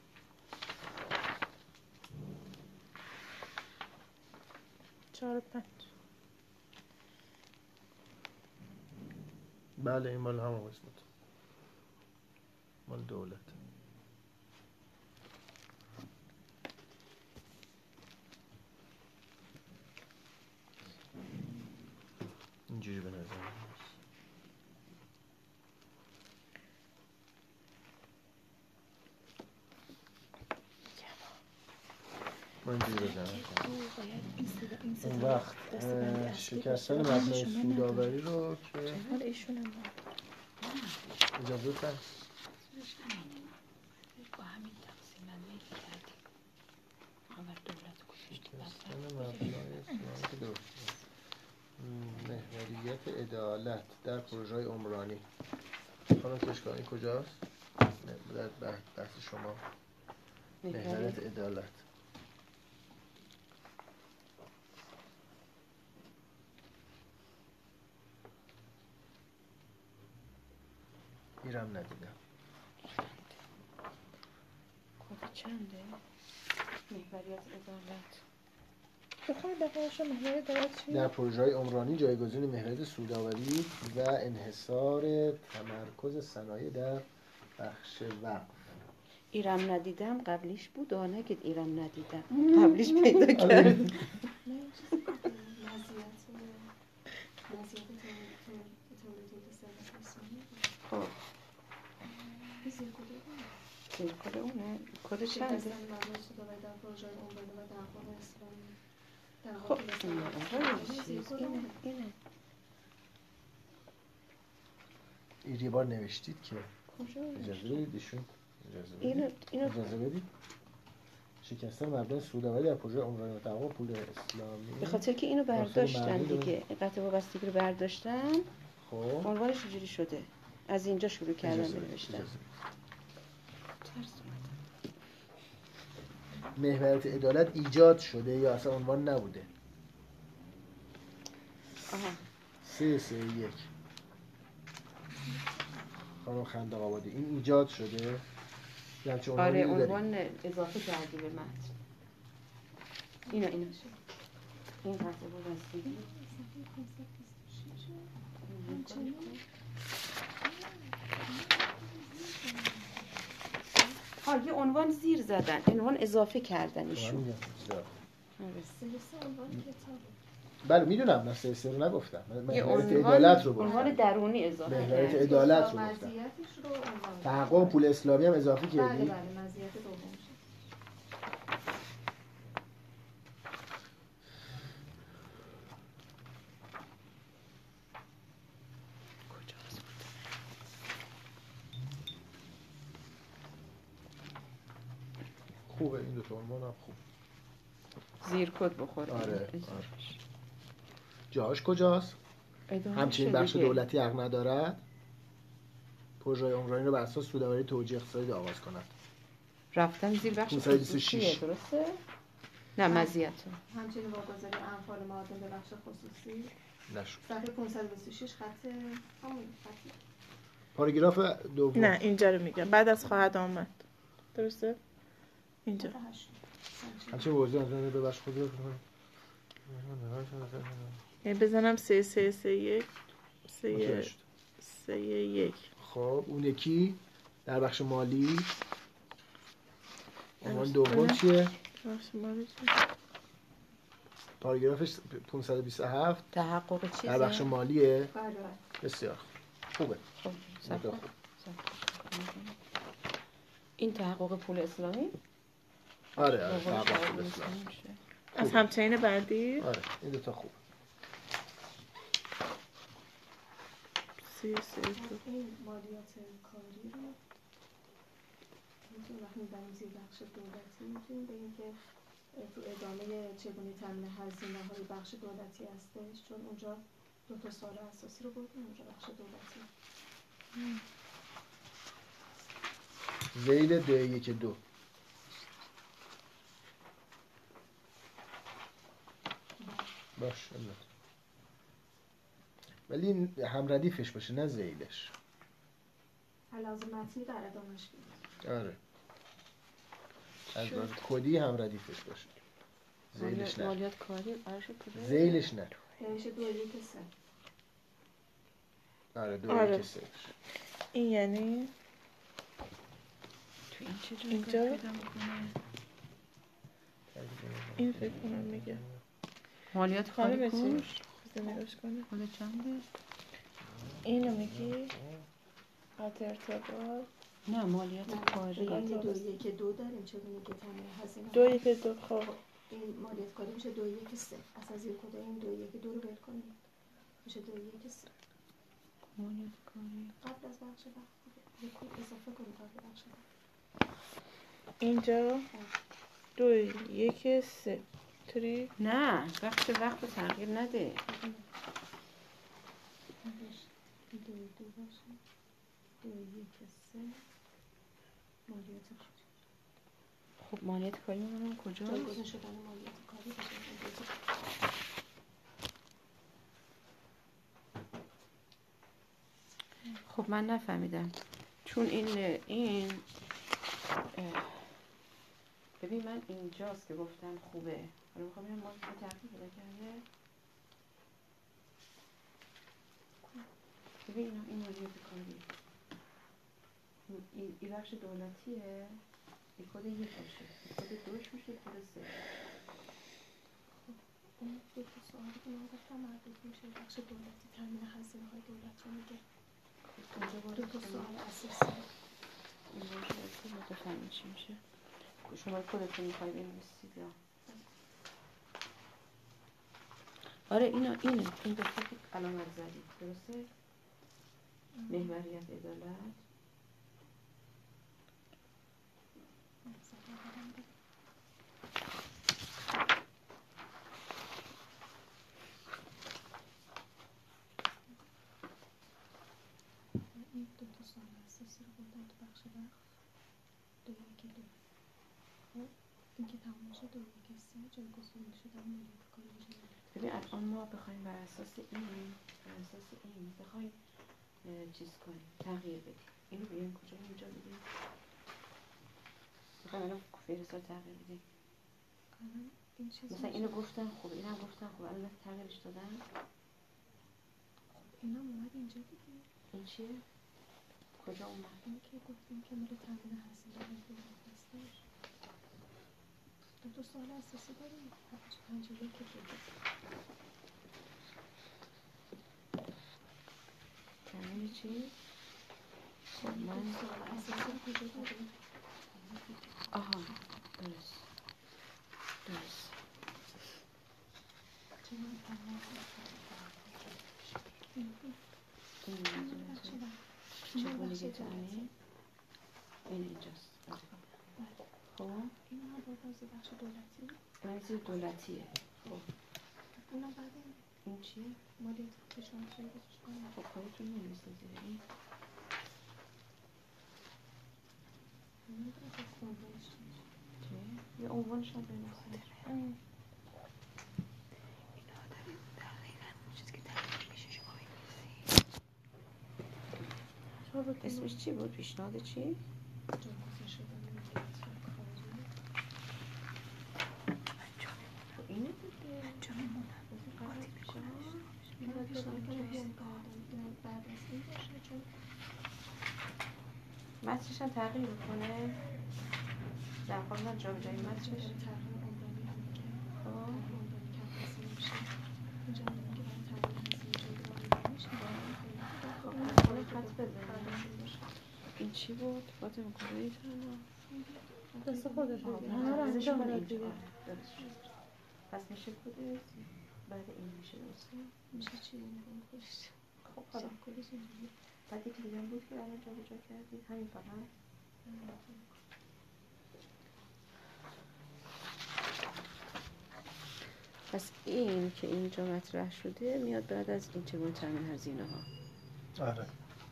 Speaker 1: چهار پنج.
Speaker 2: بله این مال همون قسمت مال دولت. اینجوری به نظر میاد. ما اینجوری بزنم
Speaker 1: باید این صدا این صدا
Speaker 2: اون وقت
Speaker 1: دستبندی
Speaker 2: اه،
Speaker 1: اصلی
Speaker 2: شکستن
Speaker 1: باشه.
Speaker 2: مبنای
Speaker 1: شما
Speaker 2: سودآوری رو که
Speaker 1: نداره. حالا ایشون هم نداره.
Speaker 2: اجازه بده
Speaker 3: با همین تقسیم بندی که کردیم اول دولت گذاشتیم بعد
Speaker 2: مبنای اسلامی که درست است. محوریت عدالت در پروژه‌های عمرانی. خانم کشکا این کجاست؟ در بحث بحث شما محوریت عدالت. ایرم ندیدم.
Speaker 1: کد چنده؟
Speaker 3: محوریت عدالت.
Speaker 1: بخوام دقیقش محوریت عدالت چیه؟
Speaker 2: در پروژه‌های عمرانی جایگزین محوریت سودآوری و انحصار تمرکز صنایع در بخش وقف.
Speaker 3: ایرم ندیدم قبلیش بود و نگید ایرم ندیدم قبلیش پیدا کردم.
Speaker 4: نه این چیزی که مزیت مزیت تولیدات ثروت اسلامی
Speaker 3: خب
Speaker 4: این زیر کده بود.
Speaker 3: زیر کد اونه؟ کد
Speaker 4: شکستن
Speaker 3: چنده؟
Speaker 4: مبنای سودآوری در پروژه‌های عمرانی و تحقق اسلامی.
Speaker 3: خب این آقای چیز اینه اینه
Speaker 2: این یه بار نوشتید که
Speaker 3: کجا؟
Speaker 2: اجازه بدید ایشون اجازه بدید
Speaker 3: اینو اینو
Speaker 2: اجازه بدید شکستن مبنای سودآوری در پروژه عمرانی و تحقق پول اسلامی.
Speaker 3: به خاطر که اینو برداشتن
Speaker 2: معنی داره.
Speaker 3: دیگه قطع وابستگی رو برداشتن
Speaker 2: خب
Speaker 3: عنوانش اینجوری شده از اینجا شروع کردن
Speaker 2: اجازه بدید،
Speaker 3: بنوشتن.
Speaker 2: اجازه بدید. محوریت عدالت ایجاد شده یا اصلا عنوان نبوده؟
Speaker 3: آها
Speaker 2: سه سه یک خانم خندق آبادی این ایجاد شده؟ یه همچه
Speaker 3: آره
Speaker 2: عنوانی داریم.
Speaker 3: عنوان اضافه کردی به متن. اینا اینا این قطع وابستگی ها یه عنوان زیر زدن عنوان اضافه کردن
Speaker 2: من
Speaker 3: ایشون.
Speaker 2: میگم زیاد.
Speaker 3: آره.
Speaker 4: سه عنوان کتاب.
Speaker 2: بله میدونم من سه سه رو نگفتم من
Speaker 3: یه
Speaker 2: محوریت
Speaker 3: عنوان
Speaker 2: عدالت رو
Speaker 3: عنوان
Speaker 2: گفتم.
Speaker 3: درونی اضافه
Speaker 2: محوریت
Speaker 3: کردن.
Speaker 2: عدالت رو گفتم.
Speaker 4: مزیتش رو عنوان.
Speaker 2: تحقق پول اسلامی هم اضافه
Speaker 4: بله
Speaker 2: کردی؟
Speaker 4: بله مزیت دوم شد.
Speaker 2: خوبه این دو تا عنوان هم خوب.
Speaker 3: زیر کد بخوره.
Speaker 2: آره، آره. جاش کجاست؟
Speaker 3: ادامه
Speaker 2: همچنین
Speaker 3: شده
Speaker 2: بخش
Speaker 3: که
Speaker 2: دولتی حق ندارد پروژه عمرانی رو بر اساس سودآوری توجیه اقتصادی آغاز کند.
Speaker 3: رفتم زیر بخش
Speaker 2: پانصد و بیست و شش.
Speaker 3: خصوصیه درسته؟ نه مزیت
Speaker 4: همچنین واگذاری انفال معادن به بخش خصوصی
Speaker 2: نشد.
Speaker 4: صفحه پانصد و بیست و شش خط همون خط
Speaker 2: پاراگراف دوم.
Speaker 1: نه اینجا رو میگم بعد از خواهد آمد درسته؟ اینجا
Speaker 4: هشت.
Speaker 2: همچنین واگذاری انفال به بخش خصوصی
Speaker 1: یعنی بزنم سه سه سه یک سه
Speaker 2: متوجه شد.
Speaker 1: سه یک.
Speaker 2: خب اون یکی در بخش مالی عنوان
Speaker 1: بخش
Speaker 2: دوم
Speaker 1: دوم.
Speaker 2: چیه؟
Speaker 1: بخش مالی چی؟
Speaker 2: پاراگرافش پانصد و بیست و هفت
Speaker 3: تحقق چیزه؟
Speaker 2: در بخش مالیه.
Speaker 4: بله بله.
Speaker 2: بسیار خوبه.
Speaker 3: خب صبر
Speaker 2: مدل
Speaker 3: کن.
Speaker 2: خوب.
Speaker 3: این تحقق پول اسلامی؟
Speaker 2: آره آره
Speaker 3: عنوان
Speaker 2: تحقق
Speaker 3: تحقق
Speaker 2: پول اسلامی.
Speaker 3: اسلامی میشه.
Speaker 1: از همچنین بعدی
Speaker 2: آره این دوتا خوب.
Speaker 1: سی سه دو.
Speaker 4: این مالیات کاری رو میتونیم وقتی میبریم زیر بخش دولتی میتونیم بگیم که تو ادامه چگونه تامین هزینه های بخش دولتی هستش چون اونجا دو تا سوال اساسی رو بردیم اونجا بخش دولتی
Speaker 2: ذیل دو یک دو باش علت. ولی هم ردیفش باشه نه ذیلش.
Speaker 4: علاوه متنی در ادامهش بگیم
Speaker 2: آره از لحاظ کدی هم ردیفش باشه. ذیلش نه.
Speaker 3: مالیات کاری آره شد کجا؟
Speaker 2: ذیلش نه.
Speaker 4: نوشته دو یک سه
Speaker 2: آره دو
Speaker 1: آره.
Speaker 2: یک سه.
Speaker 1: این یعنی
Speaker 3: تو این چه جایی
Speaker 1: اینجا؟
Speaker 3: پیدا می‌کنه؟
Speaker 1: این فکر کنم میگه
Speaker 3: مالیات کاری
Speaker 1: خانم
Speaker 3: کوش
Speaker 1: چی؟ بذار نگاش کنه
Speaker 3: کد چنده؟
Speaker 1: اینو میگی خط ارتباط
Speaker 3: نه مالیات کاری
Speaker 4: نگاه که دو یک دو داریم چگونه که تامین هزینه
Speaker 1: دو یک دو خب
Speaker 4: این مالیات کاری میشه دو یک سه اصلا زیر کد این دو یک دو رو ول کنیم میشه دو یک سه
Speaker 3: مالیات کاری
Speaker 4: قبل از بخش وقت یک کد اضافه کنیم قبل بخش وقت
Speaker 1: اینجا دو یک سه تری
Speaker 3: نه وقت وقت رو تغییر نده.
Speaker 4: دو دو باشه، دو یک سه، مالیات کاری.
Speaker 3: خب مالیات کاری منم کجا؟
Speaker 4: جایگزین شدن مالیات کاری بشه مالیات.
Speaker 3: خب من نفهمیدم چون این این اه، ببین من اینجاست که گفتم خوبه. حالا میخوام ببینم ما تغییر پیدا کرده. ببین اینا این مالیات کاری این این بخش دولتیه. این کد یک باشه، این کد دوش میشه، کد سه.
Speaker 4: اون دو تا سوالی که من گفتم مربوط میشه بخش دولتی، تامین هزینه های دولت رو میگه. دو تا سوال اساسی.
Speaker 3: این باشه که متفهمی چی میشه. شما کدتون میخوایی بنویسید یا آره اینا اینه این قسمت علامت زدید درسته؟ محوریت عدالت
Speaker 4: این دو تا سوال اساسی رو بردم تو بخش وقت دو یکی دو. خب این که تمام میشه دو یکی سه جایگزین شدن مالیات کاری بشه.
Speaker 3: ببین الان ما بخوایم بر اساس این بر اساس این بخوایم چیز کنیم تغییر بدیم اینو بیایم کجا اینجا بدیم بخوایم الان فهرست تغییر بدیم
Speaker 4: الان این چیز
Speaker 3: مثلا اینو گفتن خوب اینم گفتن خوب الان تغییرش دادن.
Speaker 4: اینا اومد اینجا دیگه.
Speaker 3: این چیه؟ کجا اومد؟
Speaker 4: این که گفتیم که مال تامین هزینه های دولت هستش. دو تا سوال اساسی داریم. پنج یک که
Speaker 3: تامین چی؟ خب من
Speaker 4: سوال اساسی رو کجا داریم؟
Speaker 3: آها درست درست
Speaker 4: چرا تمام این
Speaker 3: این میزونه چگونگی تامین این اینجاست. خب
Speaker 4: این هم با بازی بخش دولتی
Speaker 3: این چیز دولتیه. خب
Speaker 4: اونم بعد
Speaker 3: این چیه؟
Speaker 4: مالیات فشار شده بسش کنم.
Speaker 3: خب کارتون نمیسته زیر این
Speaker 4: نمیدونم که عنوانش چیه.
Speaker 3: چه؟ یه عنوانش هم بنویسید. اسمش چی بود؟ پیشنهاد چی؟
Speaker 4: جایگزین شدن مالیات خارجی.
Speaker 3: خب اینه دیگه
Speaker 4: انجام این باید پیشنهاد کنم بیان کردم بعد از این باشه چون
Speaker 3: متنش هم تغییر بکنه در خواهد من جا به جایی متنش
Speaker 4: تغییر عنوانی هم میگه.
Speaker 3: خب
Speaker 4: تغییر عنوانی کم هزینه میشه. اینجا میگه که باید تغییر هزینه جایگاه عنوانی میشه.
Speaker 3: خب پس باید خط بزنیم. این چی بود؟ فاطمه کجایی تنها؟
Speaker 5: دست خودش
Speaker 3: آه،
Speaker 5: دیگه همه رو
Speaker 3: ازش
Speaker 5: انجام
Speaker 3: من
Speaker 5: داد
Speaker 3: اینجا.
Speaker 5: دیگه.
Speaker 3: آره، درست شد. پس میشه کدش بعد این میشه درسته؟
Speaker 4: میشه چی عنوان کنید.
Speaker 3: خب حالا
Speaker 4: شب کدش اینجوری.
Speaker 3: بعد یکی دیگه هم بود که الان جا به جا کردید همین فقط پس این که اینجا مطرح شده میاد بعد از این چگونه تامین هزینه ها.
Speaker 2: آره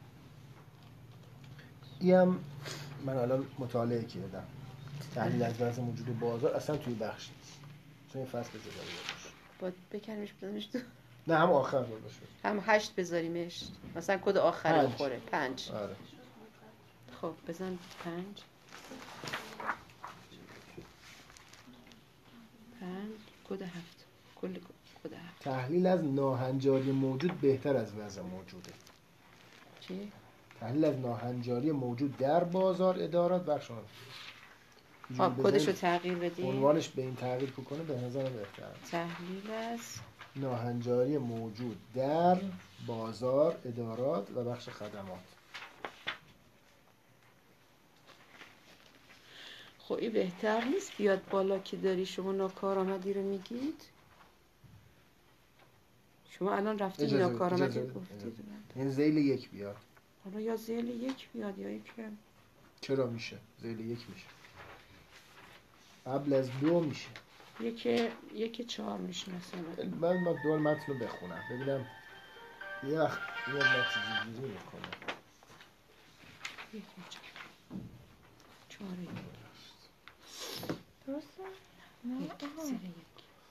Speaker 2: این هم من الان مطالعه کردم تحلیل از وضع موجود بازار اصلا توی بخش نیست چون این فصل جدا باشه
Speaker 3: باید بکنیمش بدنش تو
Speaker 2: نه هم آخر باشه
Speaker 3: هم هشت بذاریمش مثلا کد آخر
Speaker 2: پنج.
Speaker 3: بخوره پنج.
Speaker 2: آره
Speaker 3: خب بزن پنج پنج کد هفت کل کد هفت
Speaker 2: تحلیل از ناهنجاری موجود بهتر از وضع موجوده.
Speaker 3: چی؟
Speaker 2: تحلیل از ناهنجاری موجود در بازار ادارات بخش آن
Speaker 3: آه کدش رو تغییر بدیم
Speaker 2: عنوانش به این تغییر کنه به نظر بهتره.
Speaker 3: تحلیل از
Speaker 2: ناهنجاری موجود در بازار ادارات و بخش خدمات.
Speaker 3: خب این بهتر نیست بیاد بالا که داری شما ناکارآمدی رو میگید. شما الان رفتید ناکارآمدی رو گفتید
Speaker 2: این ذیل یک بیاد.
Speaker 3: حالا یا ذیل یک بیاد یا یک
Speaker 2: چرا میشه؟ ذیل یک میشه قبل از دو میشه
Speaker 3: یک یک چهار میشه مثلا.
Speaker 2: من ما دور متن رو بخونم ببینم یه وقت یه نتیجه گیری میکنم.
Speaker 3: یک چهار چهار یک
Speaker 1: درسته؟ نه
Speaker 3: یک
Speaker 1: آها.
Speaker 3: زیر یک.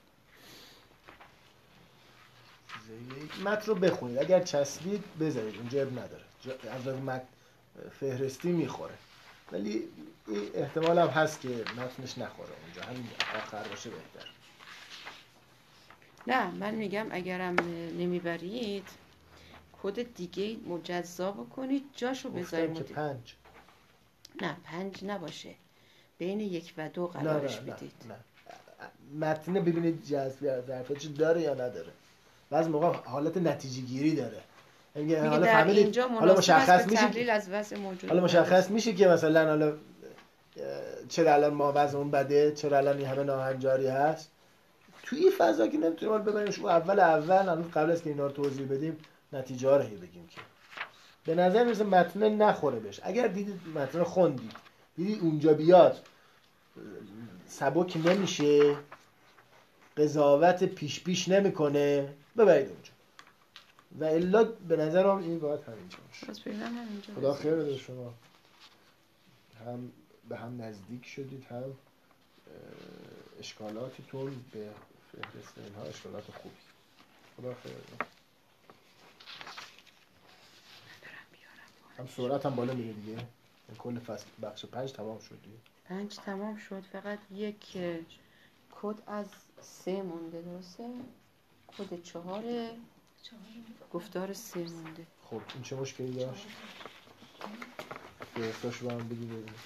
Speaker 2: متن رو بخونید، اگر چسبید بذارید اونجا اب نداره، جا- از متن فهرستی میخوره، ولی این احتمال هم هست که متنش نخوره اونجا، همین آخر باشه بهتر.
Speaker 3: نه من میگم اگرم نمیبرید کد دیگه مجزا بکنید جاشو بذارید
Speaker 2: گفتم که
Speaker 3: مدیر.
Speaker 2: پنج.
Speaker 3: نه پنج نباشه، بین یک و دو
Speaker 2: نه
Speaker 3: قرارش
Speaker 2: نه
Speaker 3: بدید.
Speaker 2: نه نه متن ببینید جذب ظرفیتش داره یا نداره. بعضی موقع حالت نتیجه گیری داره، میگه
Speaker 3: میگه
Speaker 2: حالا
Speaker 3: در
Speaker 2: فهمیدید،
Speaker 3: اینجا
Speaker 2: حالا
Speaker 3: مناسب است
Speaker 2: مشخص
Speaker 3: به
Speaker 2: میشه
Speaker 3: تحلیل
Speaker 2: که
Speaker 3: از وضع موجود.
Speaker 2: حالا مشخص میشه که مثلا حالا اه، چرا الان ما وضعمون بده، چرا الان این همه ناهنجاری هست. توی این فضا که نمیتونیم حالا ببریمش اون اول اول الان قبل از که اینا رو توضیح بدیم نتیجه ها رو هی بگیم که به نظر میرسه متن نخوره بهش. اگر دیدید متن رو خوندید دیدید اونجا بیاد سبک نمیشه، قضاوت پیش پیش نمیکنه، ببرید اونجا، و الا به نظرم این باید همینجا باشه.
Speaker 3: باز ببینم همینجا.
Speaker 2: خدا خیر بده شما، هم به هم نزدیک شدید، هم اه، اشکالاتتون به فهرست اینها اشکالات خوبی. خدا خیر بده. هم سرعت هم بالا میره دیگه. این کل فصل بخش پنج تمام شد دیگه.
Speaker 3: پنج تمام شد، فقط یک اه، کد از سه مونده. درسته؟ کد چهاره، گفتار سه مونده.
Speaker 2: خب این چه مشکلی داشت؟ درستاش رو هم بگی ببینیم.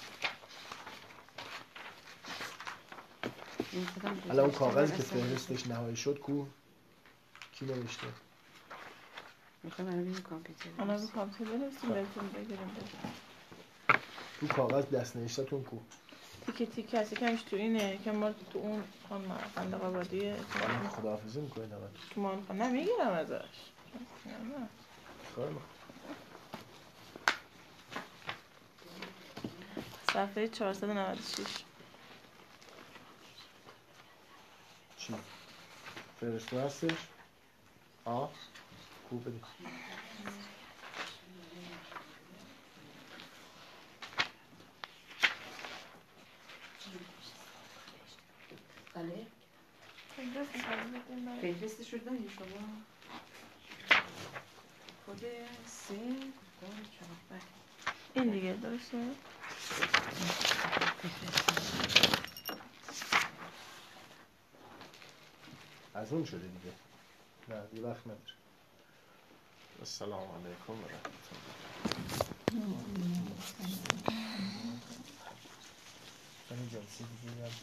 Speaker 3: این خودم
Speaker 2: حالا اون
Speaker 3: گذاشتم،
Speaker 2: کاغذی
Speaker 3: من
Speaker 2: که
Speaker 3: اصلا
Speaker 2: فهرستش نهایی شد کو؟ کی نوشته؟
Speaker 3: میخوام الان ببینم کامپیوتر
Speaker 1: حالا رو
Speaker 3: بنویسم.
Speaker 1: کامپیوتر بنویسیم بهتون بگیریم بریم.
Speaker 2: تو کاغذ دست نوشته‌تون کو؟
Speaker 1: تیکه تیکه هست، یکمش تو اینه، یکم مال تو اون خانم قندق آبادیه،
Speaker 2: حالا خداحافظی میکنید همه.
Speaker 1: تو مان خانم نمیگیرم ازش. نه.
Speaker 2: خیلی
Speaker 1: صفحه چهارصد و نود و شش.
Speaker 2: چی؟ فرستو هستش؟ آه؟ کو بدید.
Speaker 3: بله. فهرستش رو دارید شما؟ کد سه گفتار چهار. بله.
Speaker 1: این دیگه درسته؟
Speaker 2: از اون شده دیگه. نه یه وقت نداره. السلام علیکم و رحمت الله. جلسه دیگه